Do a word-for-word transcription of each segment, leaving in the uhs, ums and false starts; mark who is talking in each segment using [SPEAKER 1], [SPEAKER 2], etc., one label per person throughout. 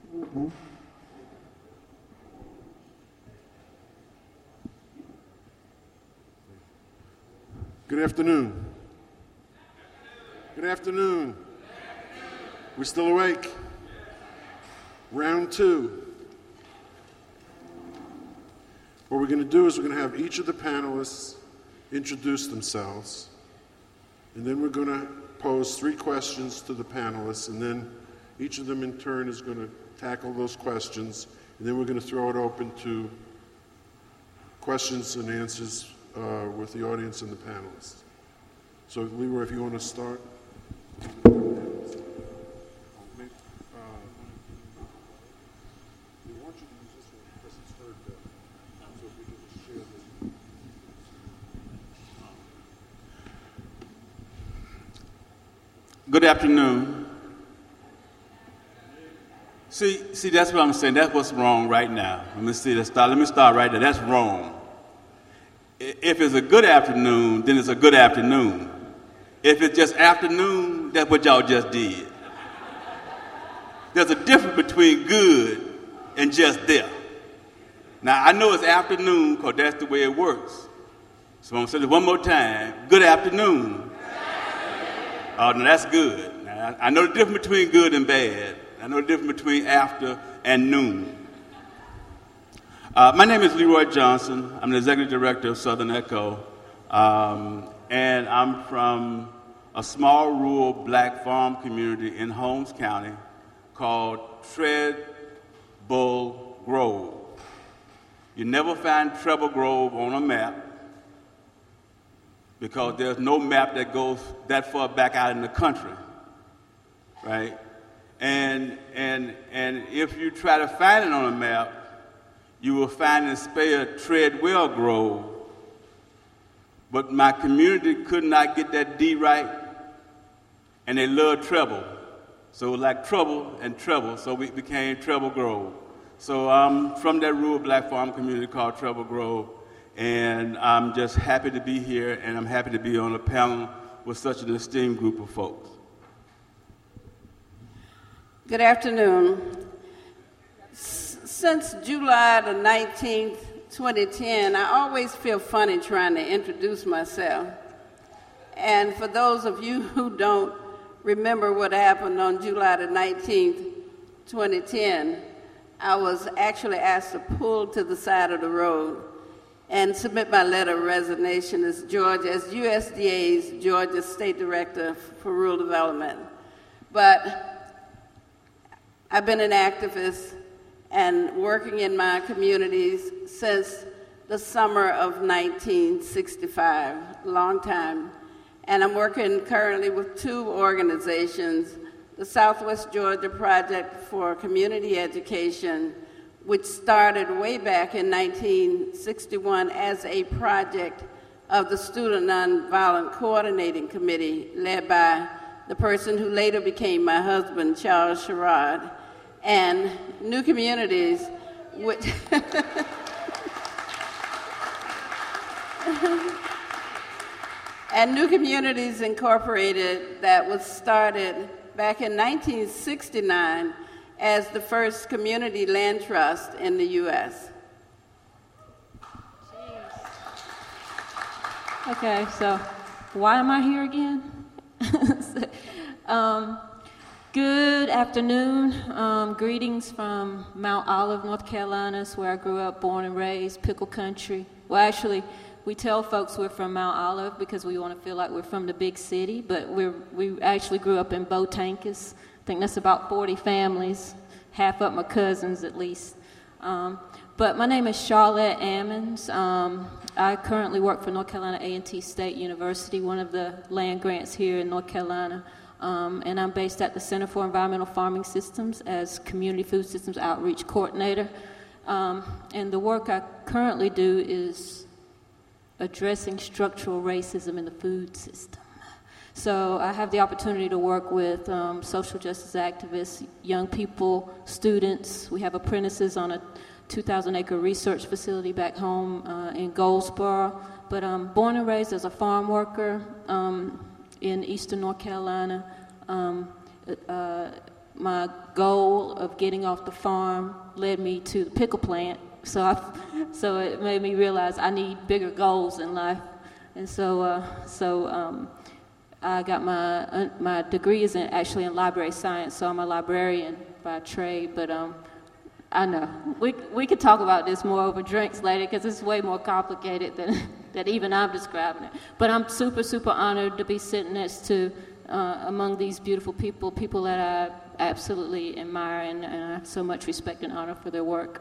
[SPEAKER 1] Good afternoon. Good afternoon. We're still awake. Round two. What we're going to do is we're going to have each of the panelists introduce themselves, and then we're going to pose three questions to the panelists, and then each of them in turn is going to tackle those questions, and then we're going to throw it open to questions and answers uh, with the audience and the panelists. So, Leroy, if you want to start.
[SPEAKER 2] Good afternoon. See, see, that's what I'm saying. That's what's wrong right now. Let me see. Let's start. Let me start right there. That's wrong. If it's a good afternoon, then it's a good afternoon. If it's just afternoon, that's what y'all just did. There's a difference between good and just there. Now, I know it's afternoon because that's the way it works. So I'm going to say this one more time. Good afternoon. Oh, no, that's good. Now, I know the difference between good and bad. I know the difference between after and noon. Uh, my name is Leroy Johnson. I'm the executive director of Southern Echo. Um, and I'm from a small rural black farm community in Holmes County called Treadbull Grove. You never find Treadbull Grove on a map, because there's no map that goes that far back out in the country, right? And and and if you try to find it on a map, you will find it spelled Treadwell Grove. But my community could not get that D right, and they love treble. So like trouble and treble, so we became Treadbull Grove. So I'm from that rural black farm community called Treadbull Grove. And I'm just happy to be here, and I'm happy to be on a panel with such an esteemed group of folks.
[SPEAKER 3] Good afternoon. S- since July the nineteenth, twenty ten, I always feel funny trying to introduce myself. And for those of you who don't remember what happened on July the nineteenth, twenty ten, I was actually asked to pull to the side of the road and submit my letter of resignation as Georgia, as U S D A's Georgia State Director for Rural Development. But I've been an activist and working in my communities since the summer of nineteen sixty-five, long time. And I'm working currently with two organizations, the Southwest Georgia Project for Community Education, which started way back in nineteen sixty-one as a project of the Student Nonviolent Coordinating Committee, led by the person who later became my husband, Charles Sherrod, and New Communities, which and New Communities Incorporated, that was started back in nineteen sixty-nine as the first community land trust in the U S
[SPEAKER 4] Okay, so why am I here again? um, good afternoon. Um, greetings from Mount Olive, North Carolina. It's where I grew up, born and raised, Pickle Country. Well, actually, we tell folks we're from Mount Olive because we want to feel like we're from the big city, but we're, we actually grew up in Botankus. I think that's about forty families, half of my cousins at least. Um, but my name is Charlotte Ammons. Um, I currently work for North Carolina A and T State University, one of the land grants here in North Carolina. Um, and I'm based at the Center for Environmental Farming Systems as Community Food Systems Outreach Coordinator. Um, and the work I currently do is addressing structural racism in the food system. So I have the opportunity to work with um, social justice activists, young people, students. We have apprentices on a two thousand acre research facility back home uh, in Goldsboro. But I'm born and raised as a farm worker um, in eastern North Carolina. Um, uh, my goal of getting off the farm led me to the pickle plant. So I, so it made me realize I need bigger goals in life. And so, uh, so um, I got my uh, my degree is in, actually in library science. So I'm a librarian by trade. But um, I know we we could talk about this more over drinks later because it's way more complicated than that even I'm describing it. But I'm super super honored to be sitting next to uh, among these beautiful people, people that I absolutely admire and, and I have so much respect and honor for their work.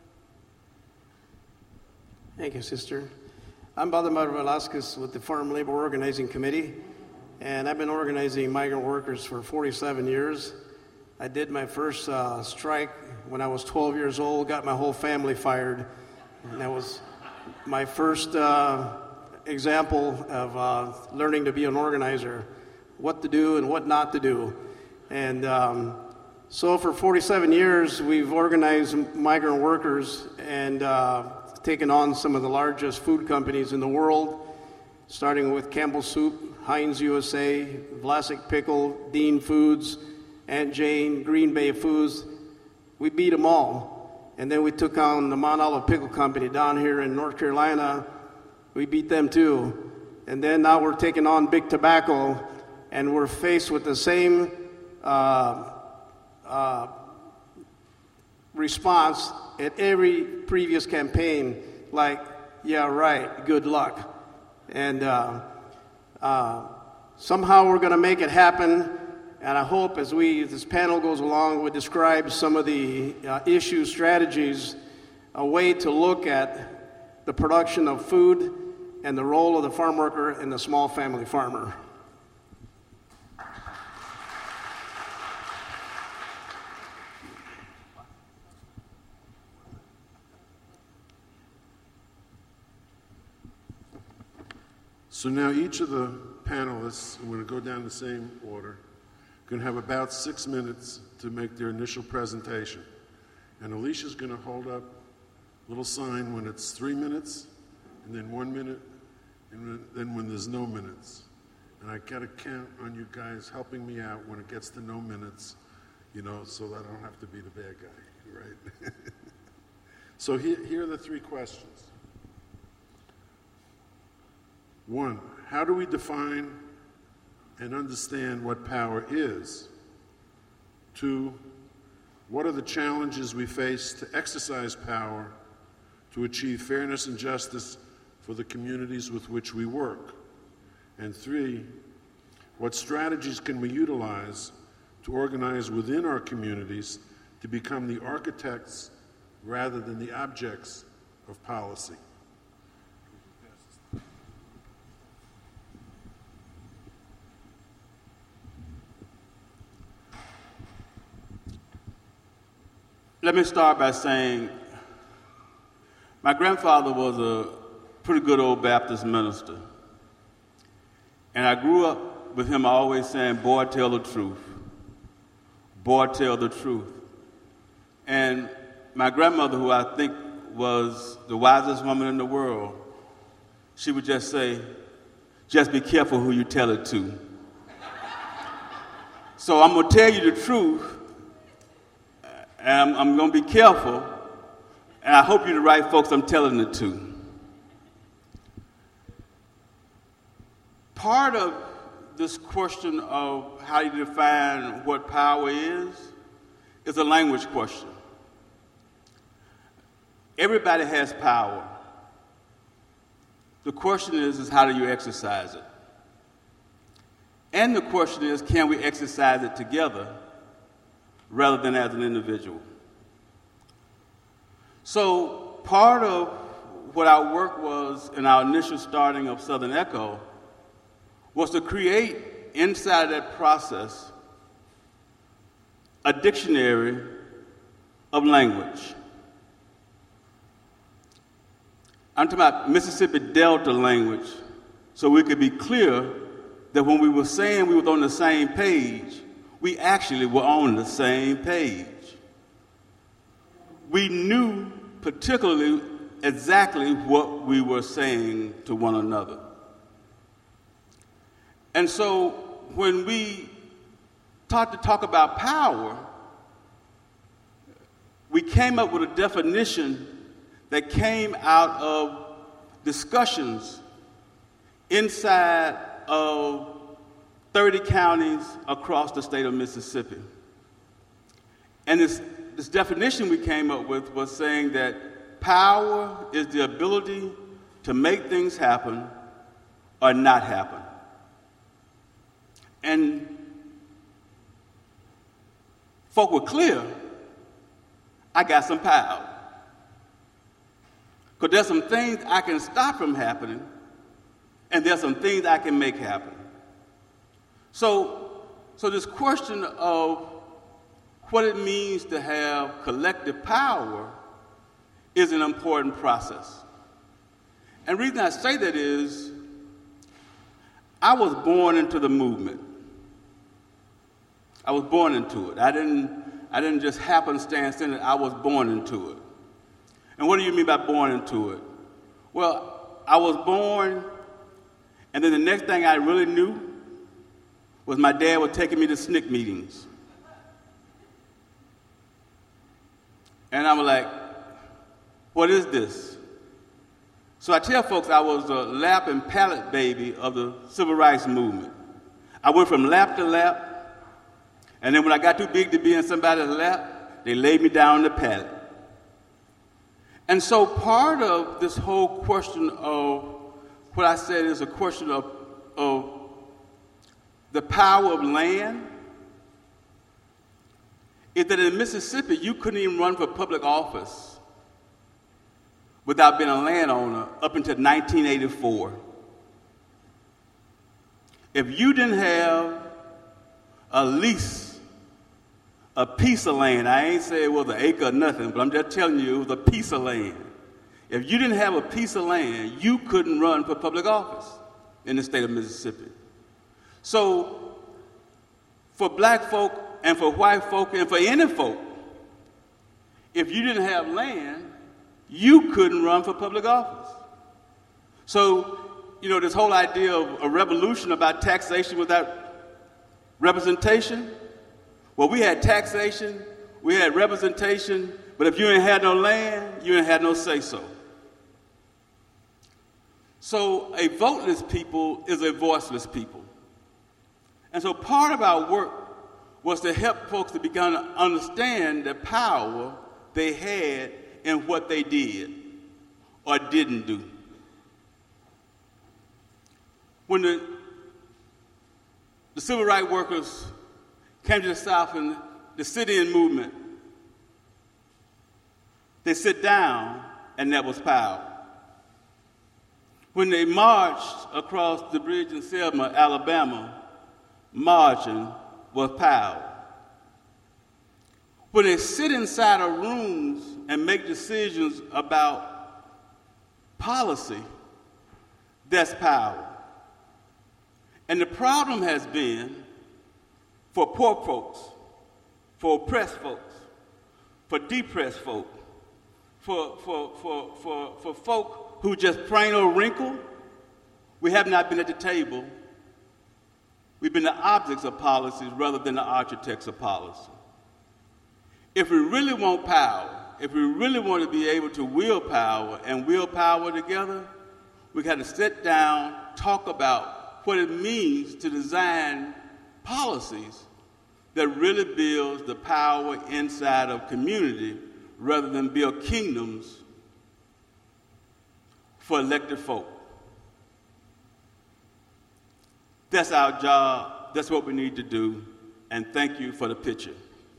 [SPEAKER 5] Thank you, Sister. I'm Valdemar Velasquez with the Farm Labor Organizing Committee, and I've been organizing migrant workers for forty-seven years. I did my first uh, strike when I was twelve years old, got my whole family fired, and that was my first uh, example of uh, learning to be an organizer, what to do and what not to do. And um, so for forty-seven years, we've organized migrant workers and uh, taken on some of the largest food companies in the world, starting with Campbell Soup, Heinz U S A, Vlasic Pickle, Dean Foods, Aunt Jane, Green Bay Foods. We beat them all. And then we took on the Mount Olive Pickle Company down here in North Carolina. We beat them too. And then now we're taking on Big Tobacco, and we're faced with the same uh, uh, response at every previous campaign, like, yeah, right, good luck. And uh, uh, somehow we're going to make it happen, and I hope as we, as this panel goes along, we describe some of the uh, issue strategies, a way to look at the production of food and the role of the farm worker and the small family farmer.
[SPEAKER 1] So now each of the panelists, I'm going to go down the same order, going to have about six minutes to make their initial presentation. And Alicia's going to hold up a little sign when it's three minutes, and then one minute, and then when there's no minutes. And I got to count on you guys helping me out when it gets to no minutes, you know, so that I don't have to be the bad guy, right? So here, here are the three questions. One, how do we define and understand what power is? Two, what are the challenges we face to exercise power to achieve fairness and justice for the communities with which we work? And three, what strategies can we utilize to organize within our communities to become the architects rather than the objects of policy?
[SPEAKER 2] Let me start by saying my grandfather was a pretty good old Baptist minister. And I grew up with him always saying, boy, tell the truth. Boy, tell the truth. And my grandmother, who I think was the wisest woman in the world, she would just say, just be careful who you tell it to. So I'm going to tell you the truth, and I'm, I'm going to be careful, and I hope you're the right folks I'm telling it to. Part of this question of how you define what power is is a language question. Everybody has power. The question is, is how do you exercise it? And the question is, can we exercise it together rather than as an individual? So part of what our work was in our initial starting of Southern Echo was to create inside that process a dictionary of language. I'm talking about Mississippi Delta language, so we could be clear that when we were saying we were on the same page, we actually were on the same page. We knew particularly exactly what we were saying to one another. And so when we start to talk about power, we came up with a definition that came out of discussions inside of thirty counties across the state of Mississippi. And this, this definition we came up with was saying that power is the ability to make things happen or not happen. And folk were clear, I got some power. Because there's some things I can stop from happening, and there's some things I can make happen. So, so this question of what it means to have collective power is an important process. And the reason I say that is, I was born into the movement. I was born into it. I didn't, I didn't just happenstance in it. I was born into it. And what do you mean by born into it? Well, I was born, and then the next thing I really knew was my dad was taking me to S N C C meetings. And I'm like, what is this? So I tell folks I was a lap and palate baby of the civil rights movement. I went from lap to lap, and then when I got too big to be in somebody's lap, they laid me down on the pallet. And so part of this whole question of what I said is a question of, of the power of land is that in Mississippi, you couldn't even run for public office without being a landowner up until nineteen eighty-four. If you didn't have a lease, a piece of land, I ain't say it was an acre or nothing, but I'm just telling you it was a piece of land. If you didn't have a piece of land, you couldn't run for public office in the state of Mississippi. So for black folk and for white folk and for any folk, if you didn't have land, you couldn't run for public office. So, you know, this whole idea of a revolution about taxation without representation, well, we had taxation, we had representation, but if you ain't had no land, you ain't had no say-so. So a voteless people is a voiceless people. And so part of our work was to help folks to begin to understand the power they had in what they did or didn't do. When the, the civil rights workers came to the South in the sit-in movement, they sit down and that was power. When they marched across the bridge in Selma, Alabama, marching was power. When they sit inside of rooms and make decisions about policy, that's power. And the problem has been for poor folks, for oppressed folks, for depressed folk, for, for, for, for, for folk who just plain old wrinkle, we have not been at the table. We've been the objects of policies rather than the architects of policy. If we really want power, if we really want to be able to wield power and wield power together, we got to sit down, talk about what it means to design policies that really builds the power inside of community rather than build kingdoms for elected folk. That's our job. That's what we need to do. And thank you for the picture.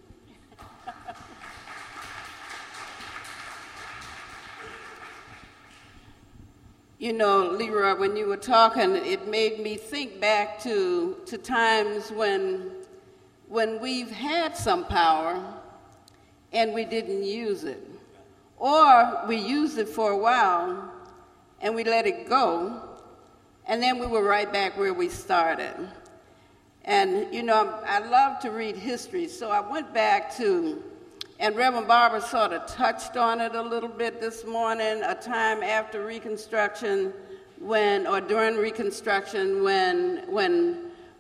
[SPEAKER 3] You know, Leroy, when you were talking, it made me think back to, to times when, when we've had some power and we didn't use it. Or we used it for a while and we let it go, and then we were right back where we started. And, you know, I love to read history, so I went back to, and Reverend Barber sort of touched on it a little bit this morning, a time after Reconstruction when, or during Reconstruction when, when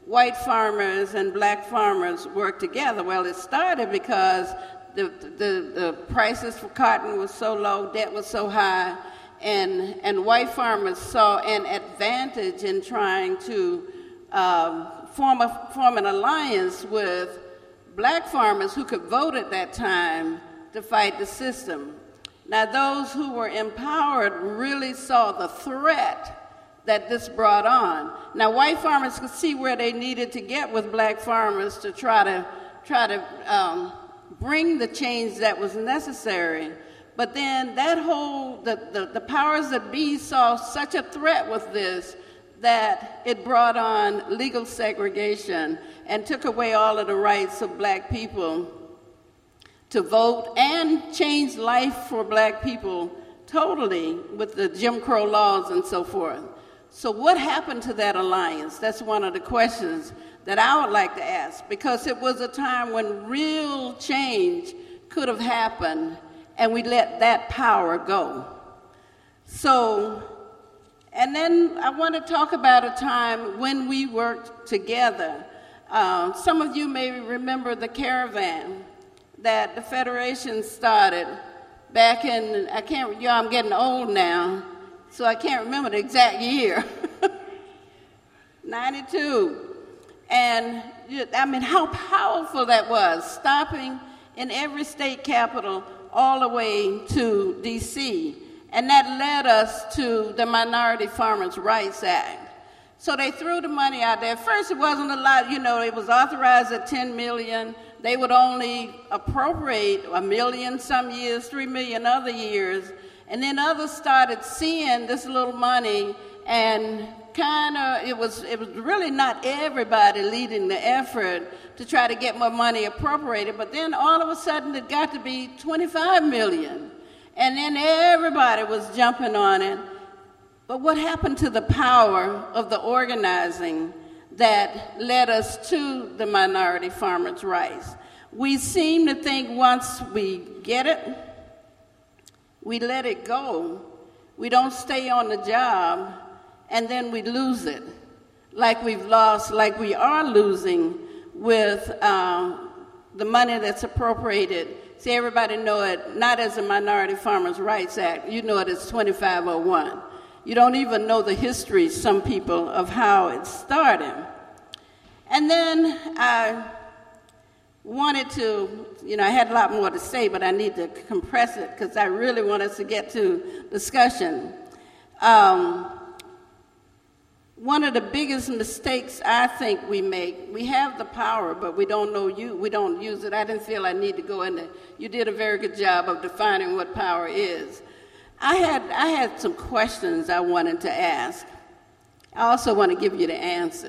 [SPEAKER 3] white farmers and black farmers work together. Well, it started because the, the, the prices for cotton was so low, debt was so high, and, and white farmers saw an advantage in trying to um, form, a, form an alliance with black farmers who could vote at that time to fight the system. Now, those who were empowered really saw the threat that this brought on. Now, white farmers could see where they needed to get with black farmers to try to try to um, bring the change that was necessary. But then that whole, the, the, the powers that be saw such a threat with this that it brought on legal segregation and took away all of the rights of black people to vote and changed life for black people totally with the Jim Crow laws and so forth. So what happened to that alliance? That's one of the questions that I would like to ask, because it was a time when real change could have happened and we let that power go. So, and then I want to talk about a time when we worked together. Uh, some of you may remember the caravan that the Federation started back in, I can't, you know, I'm getting old now, so I can't remember the exact year. ninety-two. And I mean, how powerful that was, stopping in every state capital all the way to D C. And that led us to the Minority Farmers' Rights Act. So they threw the money out there. First, it wasn't a lot, you know, it was authorized at ten million. They would only appropriate a million some years, three million other years. And then others started seeing this little money, and kind of, it was, it was really not everybody leading the effort to try to get more money appropriated. But then all of a sudden it got to be twenty-five million. And then everybody was jumping on it. But what happened to the power of the organizing that led us to the minority farmers' rights? We seem to think once we get it, we let it go. We don't stay on the job, and then we lose it, like we've lost, like we are losing with uh, the money that's appropriated. See, everybody know it not as a Minority Farmers' Rights Act. You know it as twenty-five oh one. You don't even know the history, some people, of how it started. And then I wanted to, you know, I had a lot more to say, but I need to compress it because I really want us to get to discussion. Um, one of the biggest mistakes I think we make, we have the power, but we don't know you, we don't use it. I didn't feel I need to go into, you did a very good job of defining what power is. I had, I had some questions I wanted to ask. I also want to give you the answer.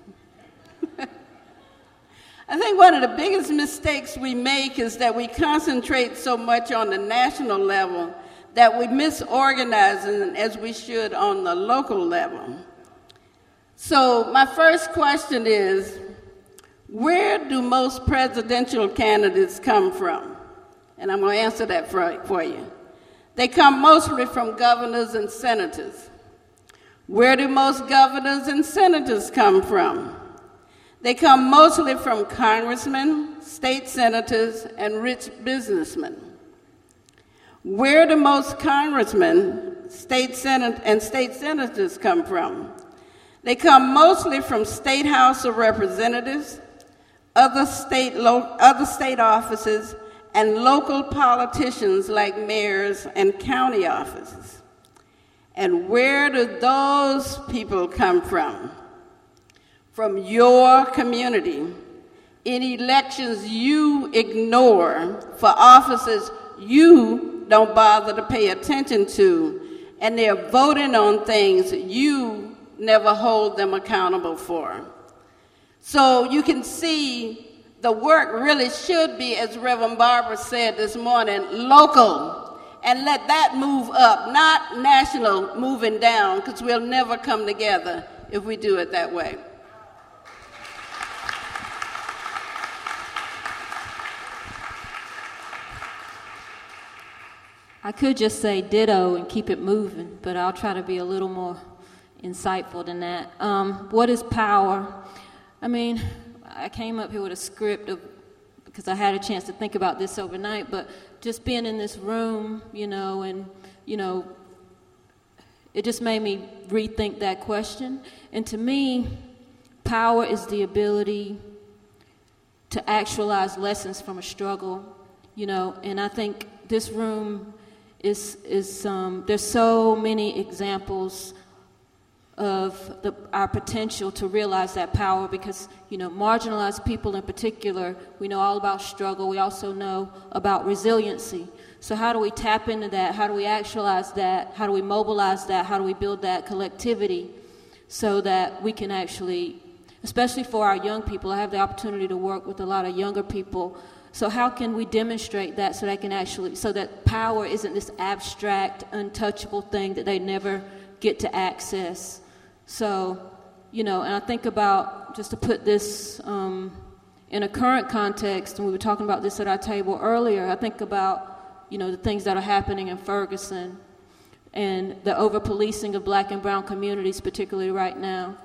[SPEAKER 3] I think one of the biggest mistakes we make is that we concentrate so much on the national level that we misorganize as we should on the local level. So my first question is, where do most presidential candidates come from? And I'm going to answer that for, for you. They come mostly from governors and senators. Where do most governors and senators come from? They come mostly from congressmen, state senators, and rich businessmen. Where do most congressmen, state senat- and state senators come from? They come mostly from State House of Representatives, other state, lo- other state offices, and local politicians like mayors and county offices. And where do those people come from? From your community, in elections you ignore for offices you don't bother to pay attention to, and they're voting on things you never hold them accountable for. So you can see the work really should be, as Reverend Barbara said this morning, local, and let that move up, not national moving down, because we'll never come together if we do it that way.
[SPEAKER 4] I could just say ditto and keep it moving, but I'll try to be a little more insightful than that. Um, what is power? I mean, I came up here with a script of, because I had a chance to think about this overnight, but just being in this room, you know, and, you know, it just made me rethink that question. And to me, power is the ability to actualize lessons from a struggle, you know, and I think this room is, is um, there's so many examples of the, our potential to realize that power because, you know, marginalized people in particular, we know all about struggle. We also know about resiliency. So how do we tap into that? How do we actualize that? How do we mobilize that? How do we build that collectivity so that we can actually, especially for our young people, I have the opportunity to work with a lot of younger people. So how can we demonstrate that so they can actually, so that power isn't this abstract, untouchable thing that they never get to access? So, you know, and I think about, just to put this um, in a current context, and we were talking about this at our table earlier, I think about, you know, the things that are happening in Ferguson and the over-policing of black and brown communities, particularly right now,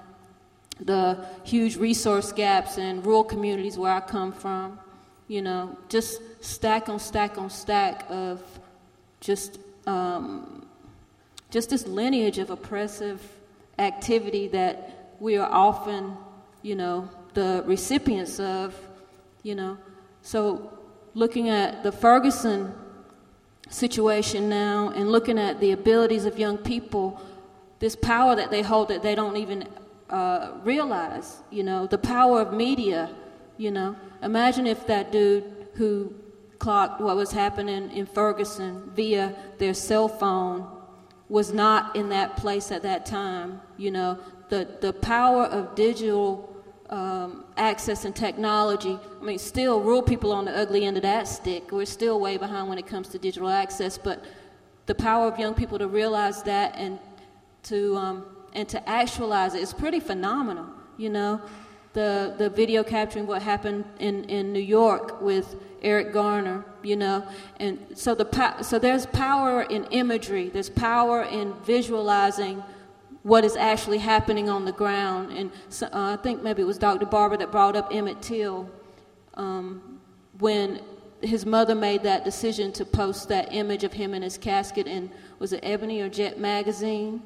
[SPEAKER 4] the huge resource gaps in rural communities where I come from, you know, just stack on stack on stack of just um, just this lineage of oppressive activity that we are often, you know, the recipients of, you know. So looking at the Ferguson situation now and looking at the abilities of young people, this power that they hold that they don't even uh, realize, you know, the power of media, you know. Imagine if that dude who clocked what was happening in Ferguson via their cell phone was not in that place at that time, you know. The, the power of digital um, access and technology, I mean, still, rural people on the ugly end of that stick. We're still way behind when it comes to digital access, but the power of young people to realize that and to um, and to actualize it is pretty phenomenal, you know. The the video capturing what happened in, in New York with Eric Garner, you know, and so the so there's power in imagery, there's power in visualizing what is actually happening on the ground. And so, uh, I think maybe it was Doctor Barber that brought up Emmett Till um, when his mother made that decision to post that image of him in his casket in, was it Ebony or Jet magazine,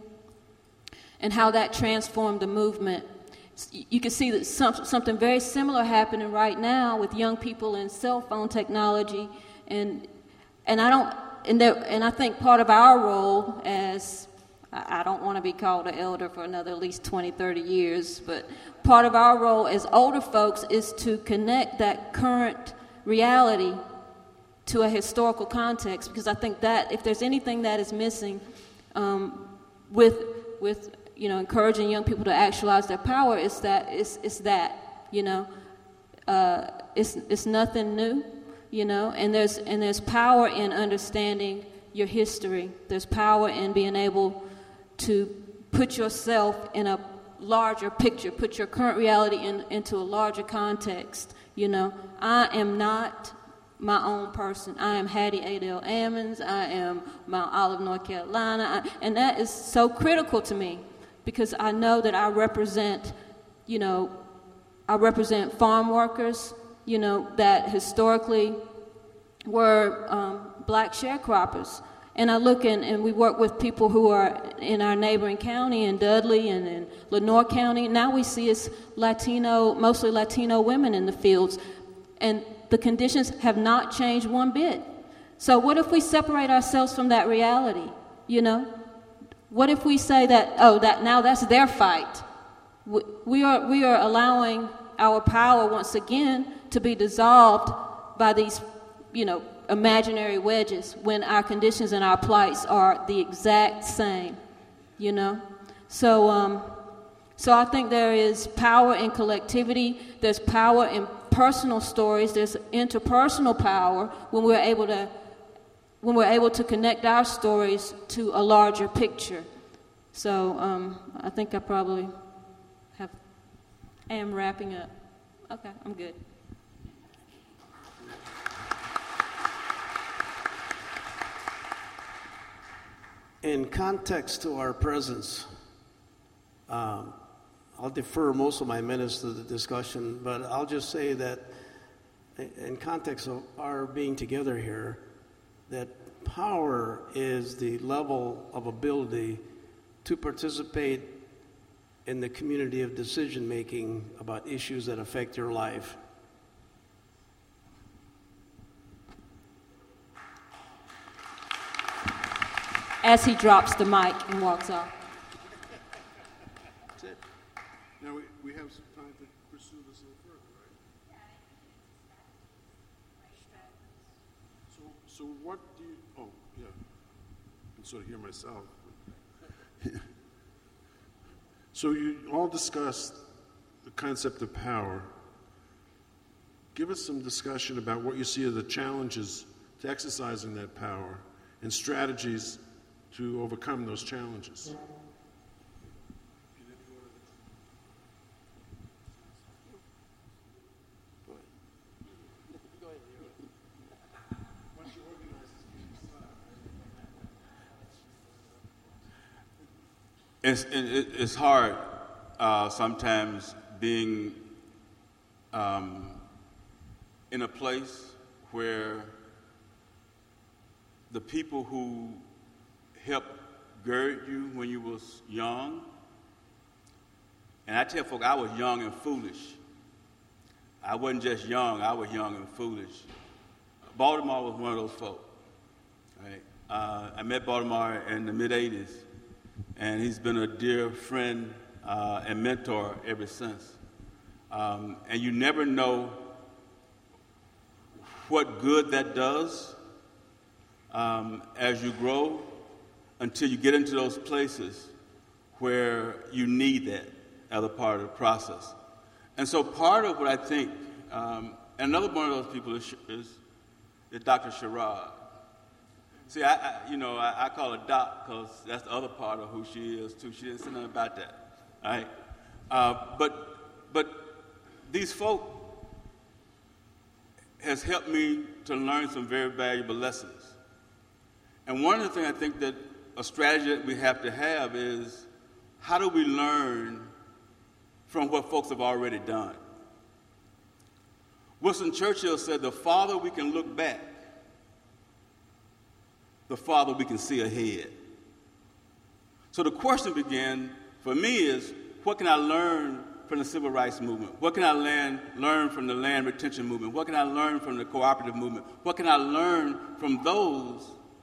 [SPEAKER 4] and how that transformed the movement. You can see that some, something very similar happening right now with young people and cell phone technology, and and I don't and there, and I think part of our role as I don't want to be called an elder for another at least twenty, thirty years, but part of our role as older folks is to connect that current reality to a historical context, because I think that if there's anything that is missing um, with with you know, encouraging young people to actualize their power, is that it's it's that, you know, uh, it's it's nothing new, you know, and there's and there's power in understanding your history. There's power in being able to put yourself in a larger picture, put your current reality in, into a larger context. You know, I am not my own person. I am Hattie Adele Ammons. I am Mount Olive, North Carolina, I, and that is so critical to me, because I know that I represent, you know, I represent farm workers, you know, that historically were um, black sharecroppers. And I look in, and we work with people who are in our neighboring county, in Dudley and in Lenoir County. Now we see it's Latino, mostly Latino women in the fields. And the conditions have not changed one bit. So what if we separate ourselves from that reality, you know? What if we say that, oh, that now that's their fight? We are, we are allowing our power once again to be dissolved by these, you know, imaginary wedges, when our conditions and our plights are the exact same, you know? So, um, so I think there is power in collectivity, there's power in personal stories, there's interpersonal power when we're able to when we're able to connect our stories to a larger picture. So um, I think I probably have, I am wrapping up. Okay, I'm good. In
[SPEAKER 5] context to our presence, um, I'll defer most of my minutes to the discussion, but I'll just say that in context of our being together here, that power is the level of ability to participate in the community of decision making about issues that affect your life.
[SPEAKER 4] As he drops the mic and walks off.
[SPEAKER 1] That's it. Now, we, we have some time to pursue this a little further, right? So, so what do you, oh, yeah, I can sort of hear myself. So you all discussed the concept of power. Give us some discussion about what you see are the challenges to exercising that power and strategies to overcome those challenges.
[SPEAKER 2] It's, it, it's hard uh, sometimes being um, in a place where the people who helped gird you when you was young, and I tell folk I was young and foolish. I wasn't just young, I was young and foolish. Baltimore was one of those folk. Right? Uh, I met Baltimore in the mid eighties. And he's been a dear friend uh, and mentor ever since. Um, and you never know what good that does um, as you grow until you get into those places where you need that as a part of the process. And so part of what I think, um, and another one of those people is, is, is Doctor Sherrod. See, I, I you know, I, I call her Doc because that's the other part of who she is, too. She didn't say nothing about that, all right? Uh, but, but these folk has helped me to learn some very valuable lessons. And one of the things I think that a strategy that we have to have is how do we learn from what folks have already done? Winston Churchill said, the farther we can look back, the farther we can see ahead. So the question began for me is, what can I learn from the civil rights movement? What can I learn, learn from the land retention movement? What can I learn from the cooperative movement? What can I learn from those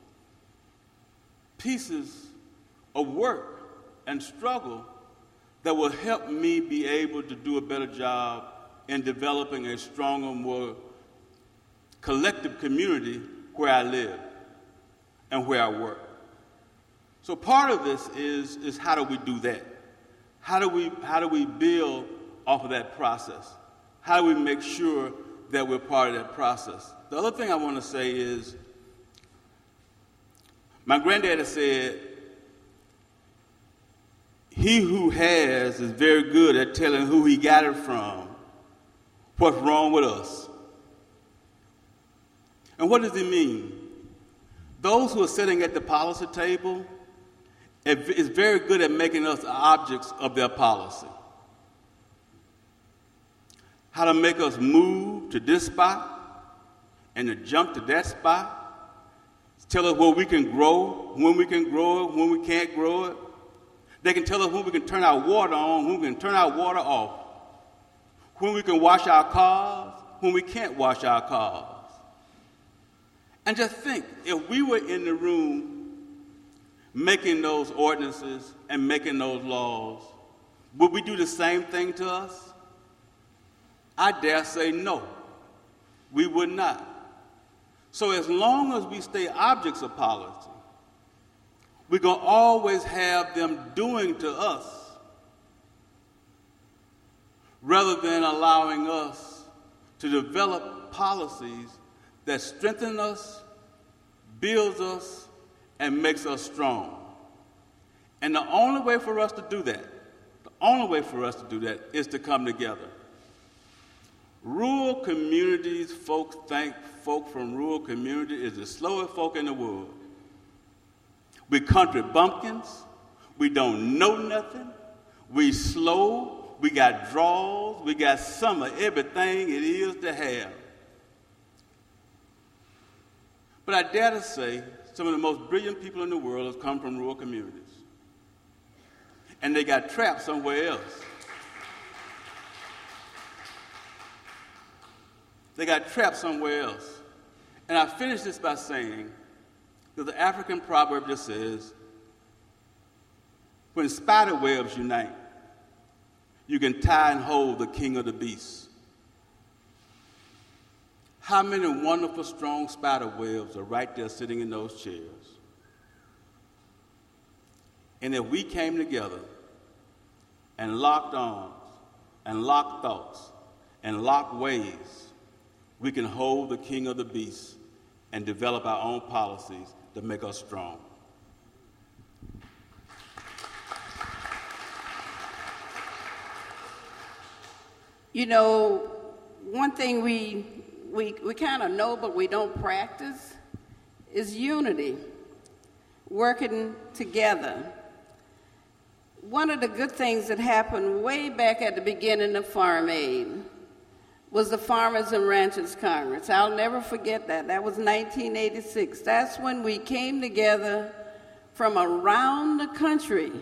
[SPEAKER 2] pieces of work and struggle that will help me be able to do a better job in developing a stronger, more collective community where I live and where I work. So part of this is, is how do we do that? How do we, how do we build off of that process? How do we make sure that we're part of that process? The other thing I want to say is, my granddaddy said, he who has is very good at telling who he got it from what's wrong with us. And what does he mean? Those who are sitting at the policy table is very good at making us objects of their policy. How to make us move to this spot and to jump to that spot. Tell us where we can grow, when we can grow it, when we can't grow it. They can tell us when we can turn our water on, when we can turn our water off. When we can wash our cars, when we can't wash our cars. And just think, if we were in the room making those ordinances and making those laws, would we do the same thing to us? I dare say no, we would not. So as long as we stay objects of policy, we're going to always have them doing to us rather than allowing us to develop policies that strengthens us, builds us, and makes us strong. And the only way for us to do that, the only way for us to do that is to come together. Rural communities, folks think folk from rural communities is the slowest folk in the world. We country bumpkins, we don't know nothing, we slow, we got draws, we got some of everything it is to have. But I dare to say some of the most brilliant people in the world have come from rural communities. And they got trapped somewhere else. They got trapped somewhere else. And I finish this by saying that the African proverb just says, when spider webs unite, you can tie and hold the king of the beasts. How many wonderful, strong spider webs are right there sitting in those chairs? And if we came together and locked arms and locked thoughts and locked ways, we can hold the king of the beasts and develop our own policies to make us strong.
[SPEAKER 3] You know, one thing we, we, we kind of know but we don't practice is unity, working together. One of the good things that happened way back at the beginning of Farm Aid was the Farmers and Ranchers Congress. I'll never forget that. That was nineteen eighty-six. That's when we came together from around the country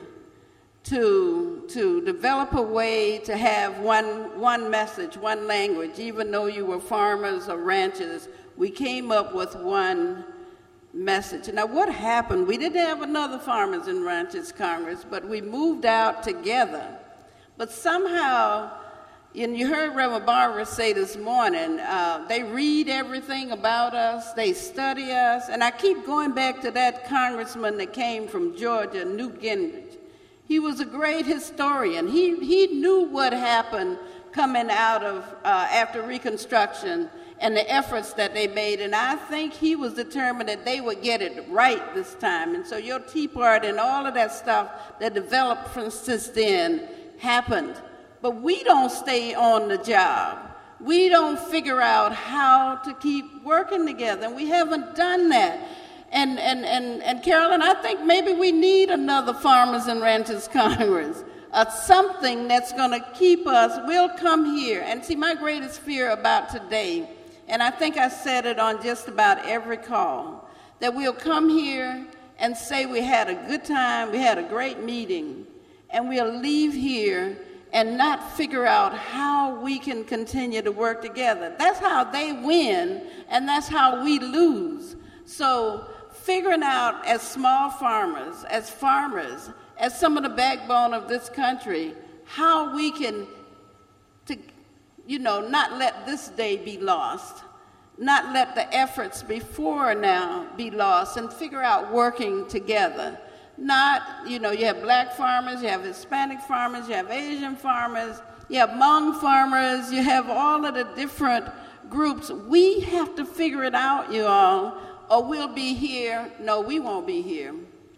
[SPEAKER 3] to, to develop a way to have one, one message, one language. Even though you were farmers or ranchers, we came up with one message. Now, what happened? We didn't have another Farmers and Ranchers Congress, but we moved out together. But somehow, and you heard Reverend Barbara say this morning, uh, they read everything about us, they study us, and I keep going back to that congressman that came from Georgia, Newt Gingrich. He was a great historian. He, he knew what happened coming out of uh, after Reconstruction and the efforts that they made, and I think he was determined that they would get it right this time. And so your Tea Party and all of that stuff that developed from since then happened. But we don't stay on the job. We don't figure out how to keep working together, and we haven't done that. And, and, and, and Carolyn, I think maybe we need another Farmers and Ranchers Congress, uh, something that's going to keep us. We'll come here. And see, my greatest fear about today, and I think I said it on just about every call, that we'll come here and say we had a good time, we had a great meeting, and we'll leave here and not figure out how we can continue to work together. That's how they win, and that's how we lose. So figuring out as small farmers, as farmers, as some of the backbone of this country, how we can, to, you know, not let this day be lost, not let the efforts before now be lost, and figure out working together. Not, you know, you have black farmers, you have Hispanic farmers, you have Asian farmers, you have Hmong farmers, you have all of the different groups. We have to figure it out, you all, or we'll be here. No, we won't be here.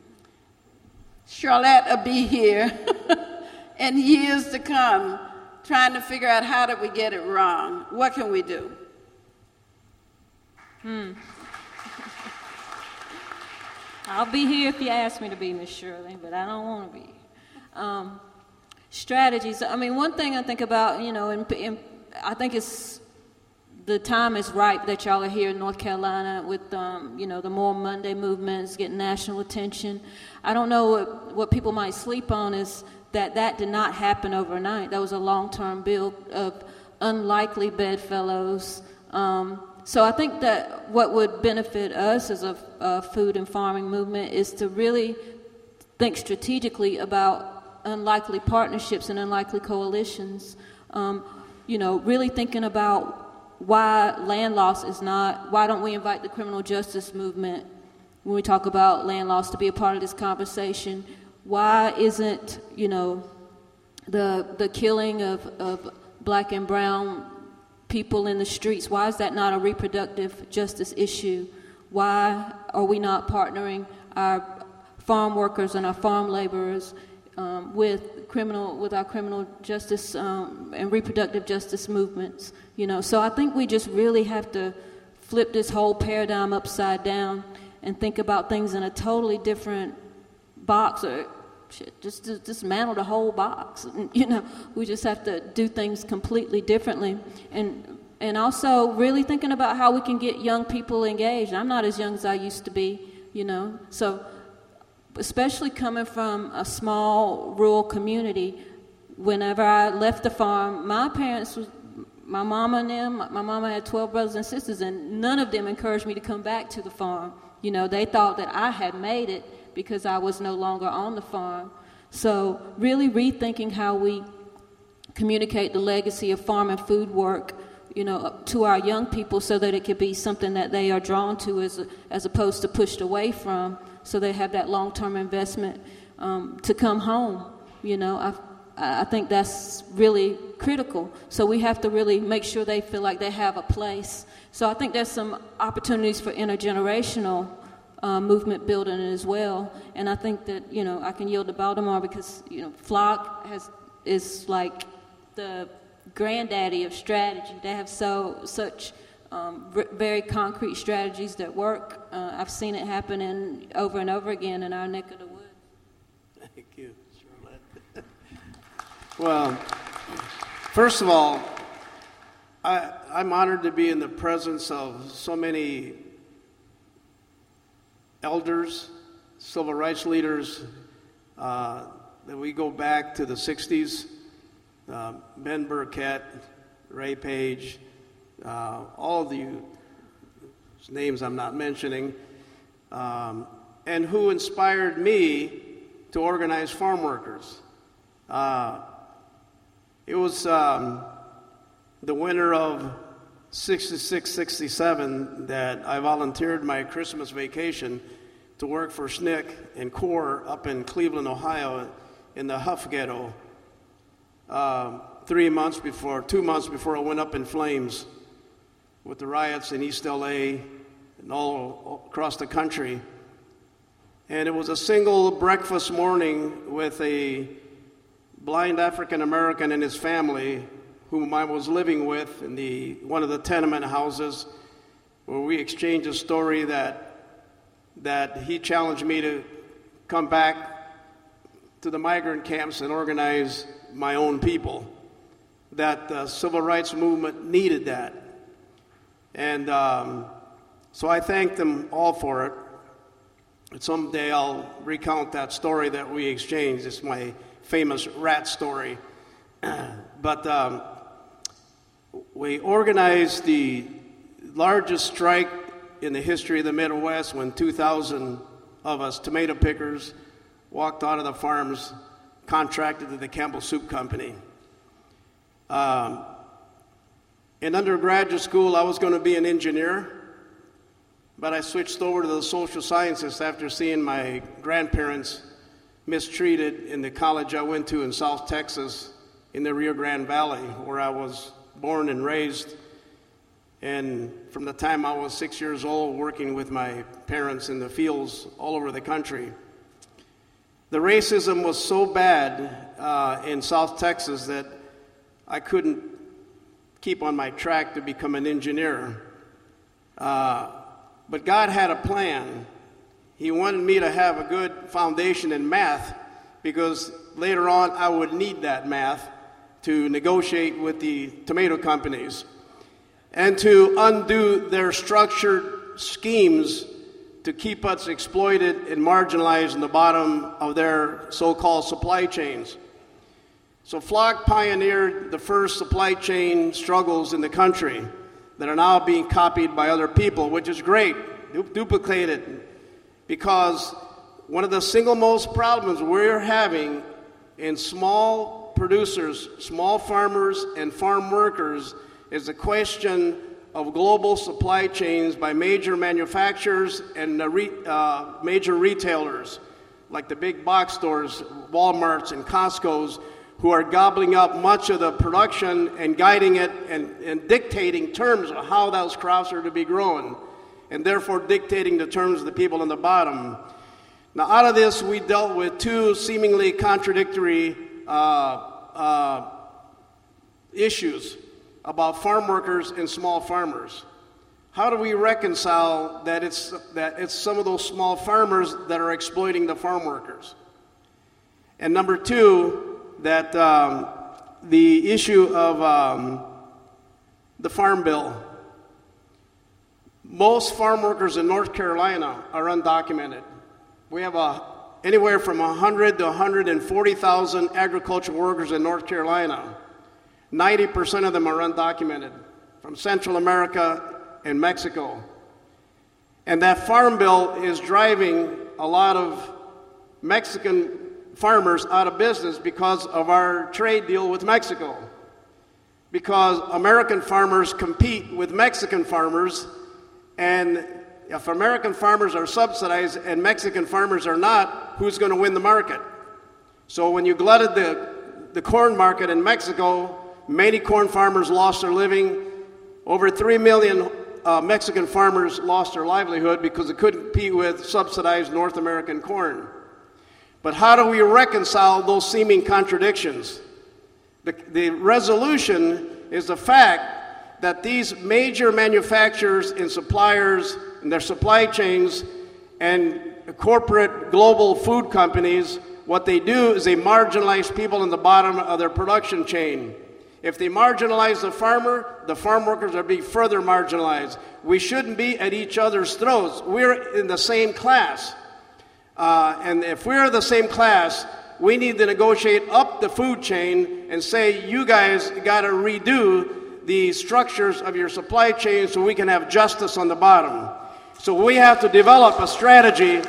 [SPEAKER 3] Charlotte will be here in years to come trying to figure out how did we get it wrong. What can we do?
[SPEAKER 4] Hmm. I'll be here if you ask me to be, Miss Shirley, but I don't want to be. Um, strategies. I mean, one thing I think about, you know, and, and I think it's the time is ripe that y'all are here in North Carolina with, um, you know, the More Monday movements getting national attention. I don't know what, what people might sleep on is that that did not happen overnight. That was a long-term build of unlikely bedfellows. Um, so I think that what would benefit us as a, a food and farming movement is to really think strategically about unlikely partnerships and unlikely coalitions. Um, you know, really thinking about why land loss is not, why don't we invite the criminal justice movement when we talk about land loss to be a part of this conversation? Why isn't, you know, the the killing of, of black and brown people in the streets, why is that not a reproductive justice issue? Why are we not partnering our farm workers and our farm laborers um, with criminal, with our criminal justice um, and reproductive justice movements? You know, so I think we just really have to flip this whole paradigm upside down and think about things in a totally different box, or shit, just to dismantle the whole box. You know, we just have to do things completely differently. And and also really thinking about how we can get young people engaged. I'm not as young as I used to be, you know. So especially coming from a small rural community, whenever I left the farm, my parents was my mama and them, my mama had twelve brothers and sisters, and none of them encouraged me to come back to the farm. You know, they thought that I had made it because I was no longer on the farm. So really rethinking how we communicate the legacy of farm and food work, you know, to our young people so that it could be something that they are drawn to as, as opposed to pushed away from, so they have that long-term investment um, to come home. You know, I've, I think that's really critical. So we have to really make sure they feel like they have a place. So I think there's some opportunities for intergenerational uh, movement building as well. And I think that, you know, I can yield to Baltimore because, you know, Flock has is like the granddaddy of strategy. They have so such um, r- very concrete strategies that work. Uh, I've seen it happen in, over and over again in our neck of the woods.
[SPEAKER 5] Thank you, Charlotte. Well, first of all, I, I'm honored to be in the presence of so many elders, civil rights leaders, uh, that we go back to the sixties. Uh, Ben Burkett, Ray Page, uh, all of you names I'm not mentioning, um, and who inspired me to organize farm workers. Uh, it was um, the winter of sixty-six sixty-seven that I volunteered my Christmas vacation to work for S N C C and CORE up in Cleveland, Ohio, in the Huff Ghetto. Uh, three months before, two months before it went up in flames with the riots in East L A and all, all across the country. And it was a single breakfast morning with a blind African American and his family, whom I was living with in the one of the tenement houses, where we exchanged a story that that he challenged me to come back to the migrant camps and organize my own people, that the civil rights movement needed that. And um, so I thank them all for it. And someday I'll recount that story that we exchanged. It's my famous rat story. But um, we organized the largest strike in the history of the Midwest when two thousand of us tomato pickers walked out of the farms contracted to the Campbell Soup Company. Um, in undergraduate school, I was going to be an engineer, but I switched over to the social sciences after seeing my grandparents mistreated in the college I went to in South Texas in the Rio Grande Valley, where I was born and raised. And from the time I was six years old, working with my parents in the fields all over the country. The racism was so bad uh, in South Texas that I couldn't keep on my track to become an engineer. Uh, but God had a plan. He wanted me to have a good foundation in math, because later on I would need that math to negotiate with the tomato companies and to undo their structured schemes to keep us exploited and marginalized in the bottom of their so-called supply chains. So Flock pioneered the first supply chain struggles in the country that are now being copied by other people, which is great, du- duplicated, because one of the single most problems we're having in small producers, small farmers, and farm workers is the question of global supply chains by major manufacturers and uh, re- uh, major retailers, like the big box stores, Walmarts and Costco's, who are gobbling up much of the production and guiding it and, and dictating terms of how those crops are to be grown, and therefore dictating the terms of the people on the bottom. Now, out of this, we dealt with two seemingly contradictory uh, uh, issues about farm workers and small farmers. How do we reconcile that it's that it's some of those small farmers that are exploiting the farm workers? And number two, that um, the issue of um, the Farm Bill. Most farm workers in North Carolina are undocumented. We have a, anywhere from one hundred to one hundred forty thousand agricultural workers in North Carolina. ninety percent of them are undocumented from Central America and Mexico. And that Farm Bill is driving a lot of Mexican farmers out of business because of our trade deal with Mexico. Because American farmers compete with Mexican farmers, and if American farmers are subsidized and Mexican farmers are not, who's going to win the market? So when you glutted the, the corn market in Mexico, many corn farmers lost their living. Over three million uh, Mexican farmers lost their livelihood because they couldn't compete with subsidized North American corn. But how do we reconcile those seeming contradictions? The, the resolution is the fact that these major manufacturers and suppliers and their supply chains and corporate global food companies, what they do is they marginalize people in the bottom of their production chain. If they marginalize the farmer, the farm workers are being further marginalized. We shouldn't be at each other's throats. We're in the same class. Uh, and if we're the same class, we need to negotiate up the food chain and say, you guys got to redo the structures of your supply chain so we can have justice on the bottom. So we have to develop a strategy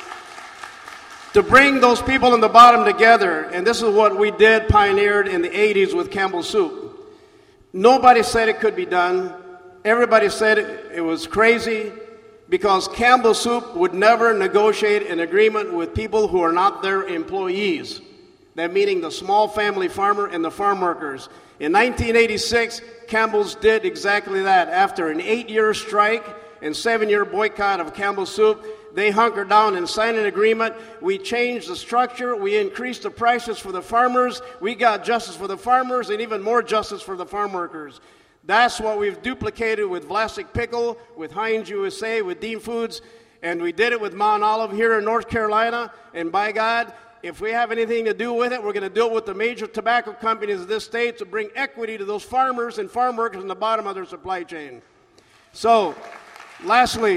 [SPEAKER 5] to bring those people in the bottom together. And this is what we did, pioneered in the eighties with Campbell Soup. Nobody said it could be done. Everybody said it, it was crazy, because Campbell Soup would never negotiate an agreement with people who are not their employees. That meaning the small family farmer and the farm workers. In nineteen eighty-six, Campbell's did exactly that. After an eight-year strike and seven-year boycott of Campbell Soup, they hunkered down and signed an agreement. We changed the structure. We increased the prices for the farmers. We got justice for the farmers and even more justice for the farm workers. That's what we've duplicated with Vlasic Pickle, with Heinz U S A, with Dean Foods, and we did it with Mount Olive here in North Carolina. And by God, if we have anything to do with it, we're going to do it with the major tobacco companies of this state to bring equity to those farmers and farm workers in the bottom of their supply chain. So, lastly,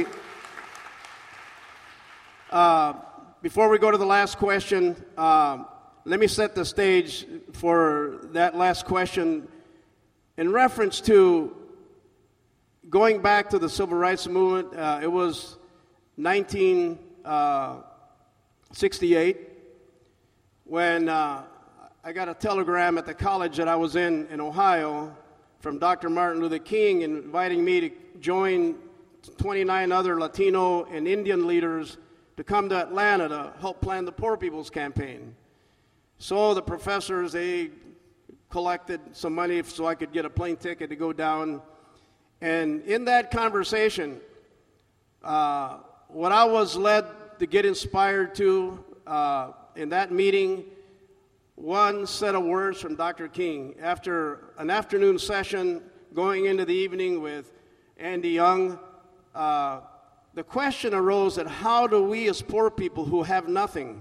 [SPEAKER 5] uh, before we go to the last question, uh, let me set the stage for that last question. In reference to going back to the civil rights movement, uh, it was nineteen sixty-eight when uh, I got a telegram at the college that I was in in Ohio from Doctor Martin Luther King inviting me to join twenty-nine other Latino and Indian leaders to come to Atlanta to help plan the Poor People's Campaign. So the professors, they collected some money so I could get a plane ticket to go down. And in that conversation, uh, what I was led to get inspired to uh, in that meeting, one set of words from Doctor King. After an afternoon session going into the evening with Andy Young, uh, the question arose that how do we as poor people who have nothing,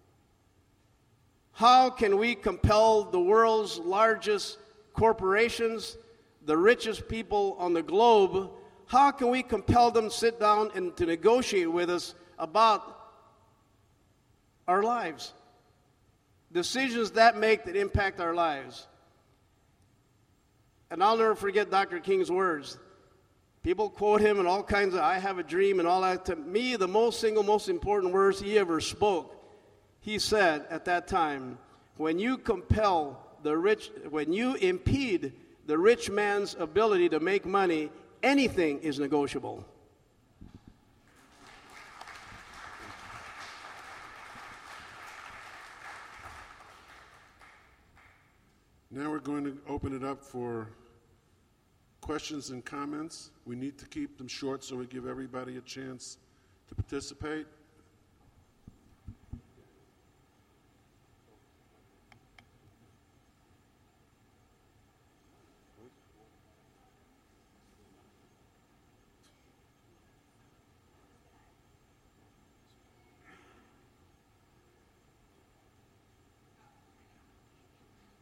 [SPEAKER 5] how can we compel the world's largest corporations, the richest people on the globe, how can we compel them to sit down and to negotiate with us about our lives? Decisions that make that impact our lives. And I'll never forget Doctor King's words. People quote him and all kinds of, I have a dream and all that. To me, the most single, most important words he ever spoke, he said at that time, when you compel the rich, when you impede the rich man's ability to make money, anything is negotiable.
[SPEAKER 1] Now we're going to open it up for questions and comments. We need to keep them short so we give everybody a chance to participate.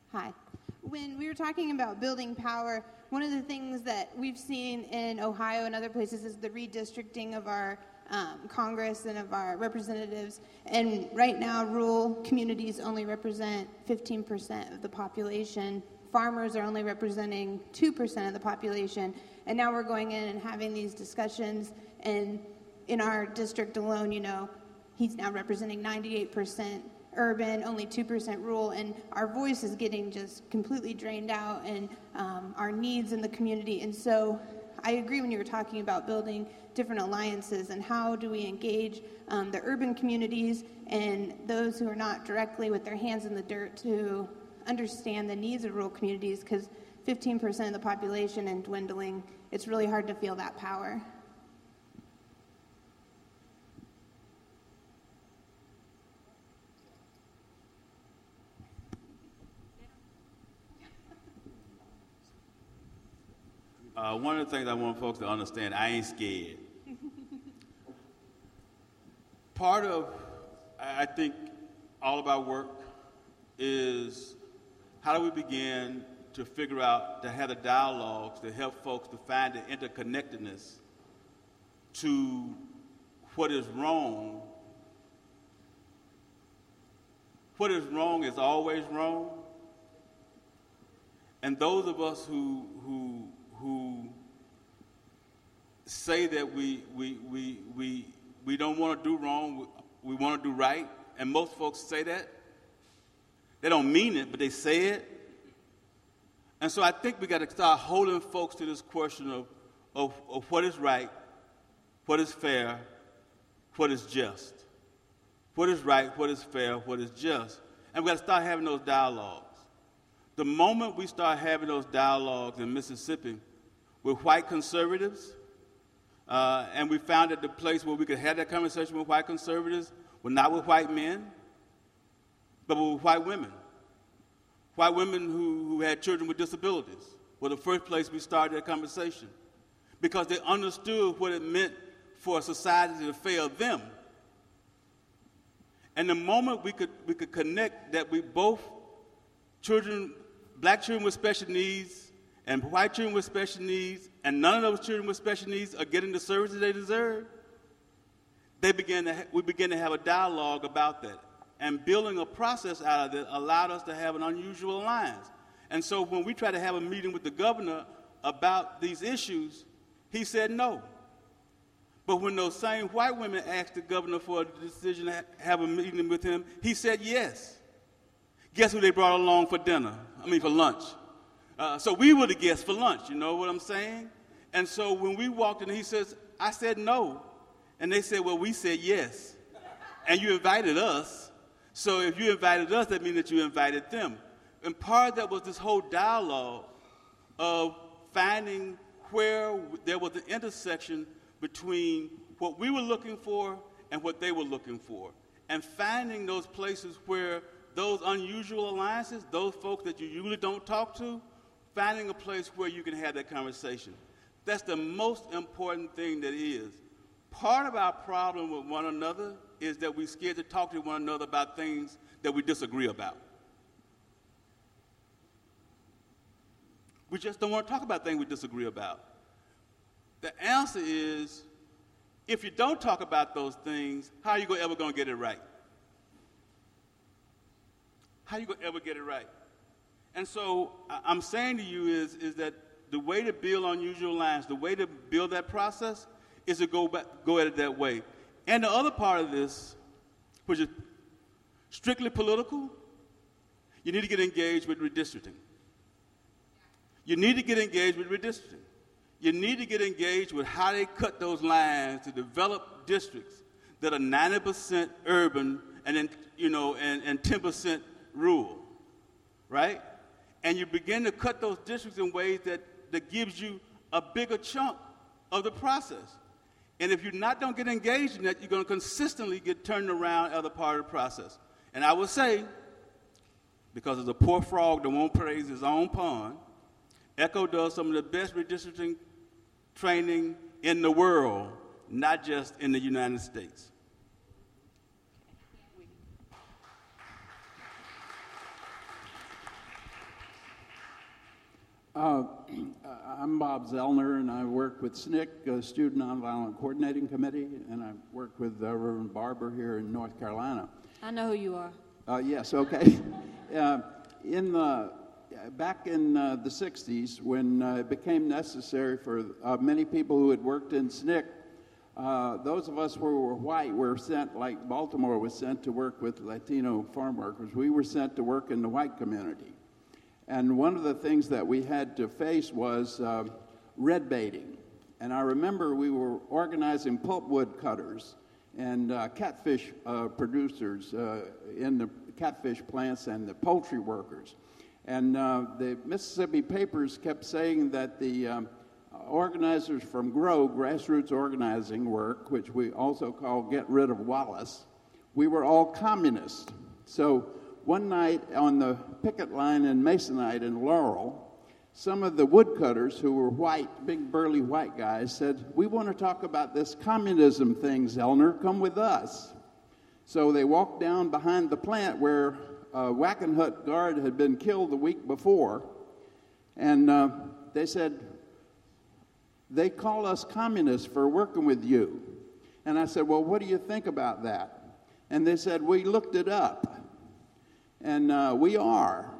[SPEAKER 6] Hi. When we were talking about building power, one of the things that we've seen in Ohio and other places is the redistricting of our um, Congress and of our representatives. And right now, rural communities only represent fifteen percent of the population. Farmers are only representing two percent of the population. And now we're going in and having these discussions. And in our district alone, you know, he's now representing ninety-eight percent urban, only two percent rural, and our voice is getting just completely drained out, and um, our needs in the community. And so I agree when you were talking about building different alliances and how do we engage um, the urban communities and those who are not directly with their hands in the dirt to understand the needs of rural communities, because fifteen percent of the population and dwindling, it's really hard to feel that power.
[SPEAKER 2] Uh, one of the things I want folks to understand, I ain't scared. Part of, I think, all of our work is how do we begin to figure out, to have the dialogues to help folks to find the interconnectedness to what is wrong. What is wrong is always wrong. And those of us who who who say that we we we we, we don't want to do wrong, we, we want to do right, and most folks say that. They don't mean it, but they say it. And so I think we got to start holding folks to this question of, of, of what is right, what is fair, what is just. What is right, what is fair, what is just. And we got to start having those dialogues. The moment we start having those dialogues in Mississippi with white conservatives, uh, and we found that the place where we could have that conversation with white conservatives was not with white men, but with white women. White women who, who had children with disabilities were the first place we started that conversation, because they understood what it meant for a society to fail them. And the moment we could we could connect that we both children, black children with special needs and white children with special needs, and none of those children with special needs are getting the services they deserve, they began to ha- we began to have a dialogue about that. And building a process out of it allowed us to have an unusual alliance. And so when we tried to have a meeting with the governor about these issues, he said no. But when those same white women asked the governor for a decision to have a meeting with him, he said yes. Guess who they brought along for dinner? I mean, for lunch. Uh, so we were the guests for lunch, you know what I'm saying? And so when we walked in, he says, I said no. And they said, well, we said yes. And you invited us. So if you invited us, that means that you invited them. And part of that was this whole dialogue of finding where there was an intersection between what we were looking for and what they were looking for. And finding those places where those unusual alliances, those folks that you usually don't talk to, finding a place where you can have that conversation. That's the most important thing that is. Part of our problem with one another is that we're scared to talk to one another about things that we disagree about. We just don't want to talk about things we disagree about. The answer is, if you don't talk about those things, how are you ever going to get it right? How are you going to ever get it right? And so I'm saying to you is, is that the way to build unusual lines, the way to build that process is to go back, go at it that way. And the other part of this, which is strictly political, you need to get engaged with redistricting. You need to get engaged with redistricting. You need to get engaged with how they cut those lines to develop districts that are ninety percent urban and then, you know, and, and ten percent rural, right? And you begin to cut those districts in ways that, that gives you a bigger chunk of the process. And if you not don't get engaged in that, you're going to consistently get turned around as a part of the process. And I would say, because there's a poor frog that won't praise his own pond, ECHO does some of the best redistricting training in the world, not just in the United States.
[SPEAKER 7] Uh, I'm Bob Zellner, and I work with S N C, uh, Student Nonviolent Coordinating Committee, and I work with uh, Reverend Barber here in North Carolina.
[SPEAKER 4] I know who you are.
[SPEAKER 7] Uh, yes, okay. uh, in the, back in uh, the sixties, when uh, it became necessary for uh, many people who had worked in S N C, uh, those of us who were white were sent, like Baltimore was sent to work with Latino farm workers. We were sent to work in the white community. And one of the things that we had to face was uh, red baiting. And I remember we were organizing pulpwood cutters and uh, catfish uh, producers uh, in the catfish plants and the poultry workers. And uh, the Mississippi papers kept saying that the um, organizers from GROW, Grassroots Organizing Work, which we also call Get Rid of Wallace, we were all communists. So one night on the picket line in Masonite in Laurel, some of the woodcutters who were white, big burly white guys, said, "We want to talk about this communism thing, Zellner, come with us." So they walked down behind the plant where a Wackenhut guard had been killed the week before, and uh, they said, "They call us communists for working with you." And I said, "Well, what do you think about that?" And they said, "We looked it up. And uh, we are.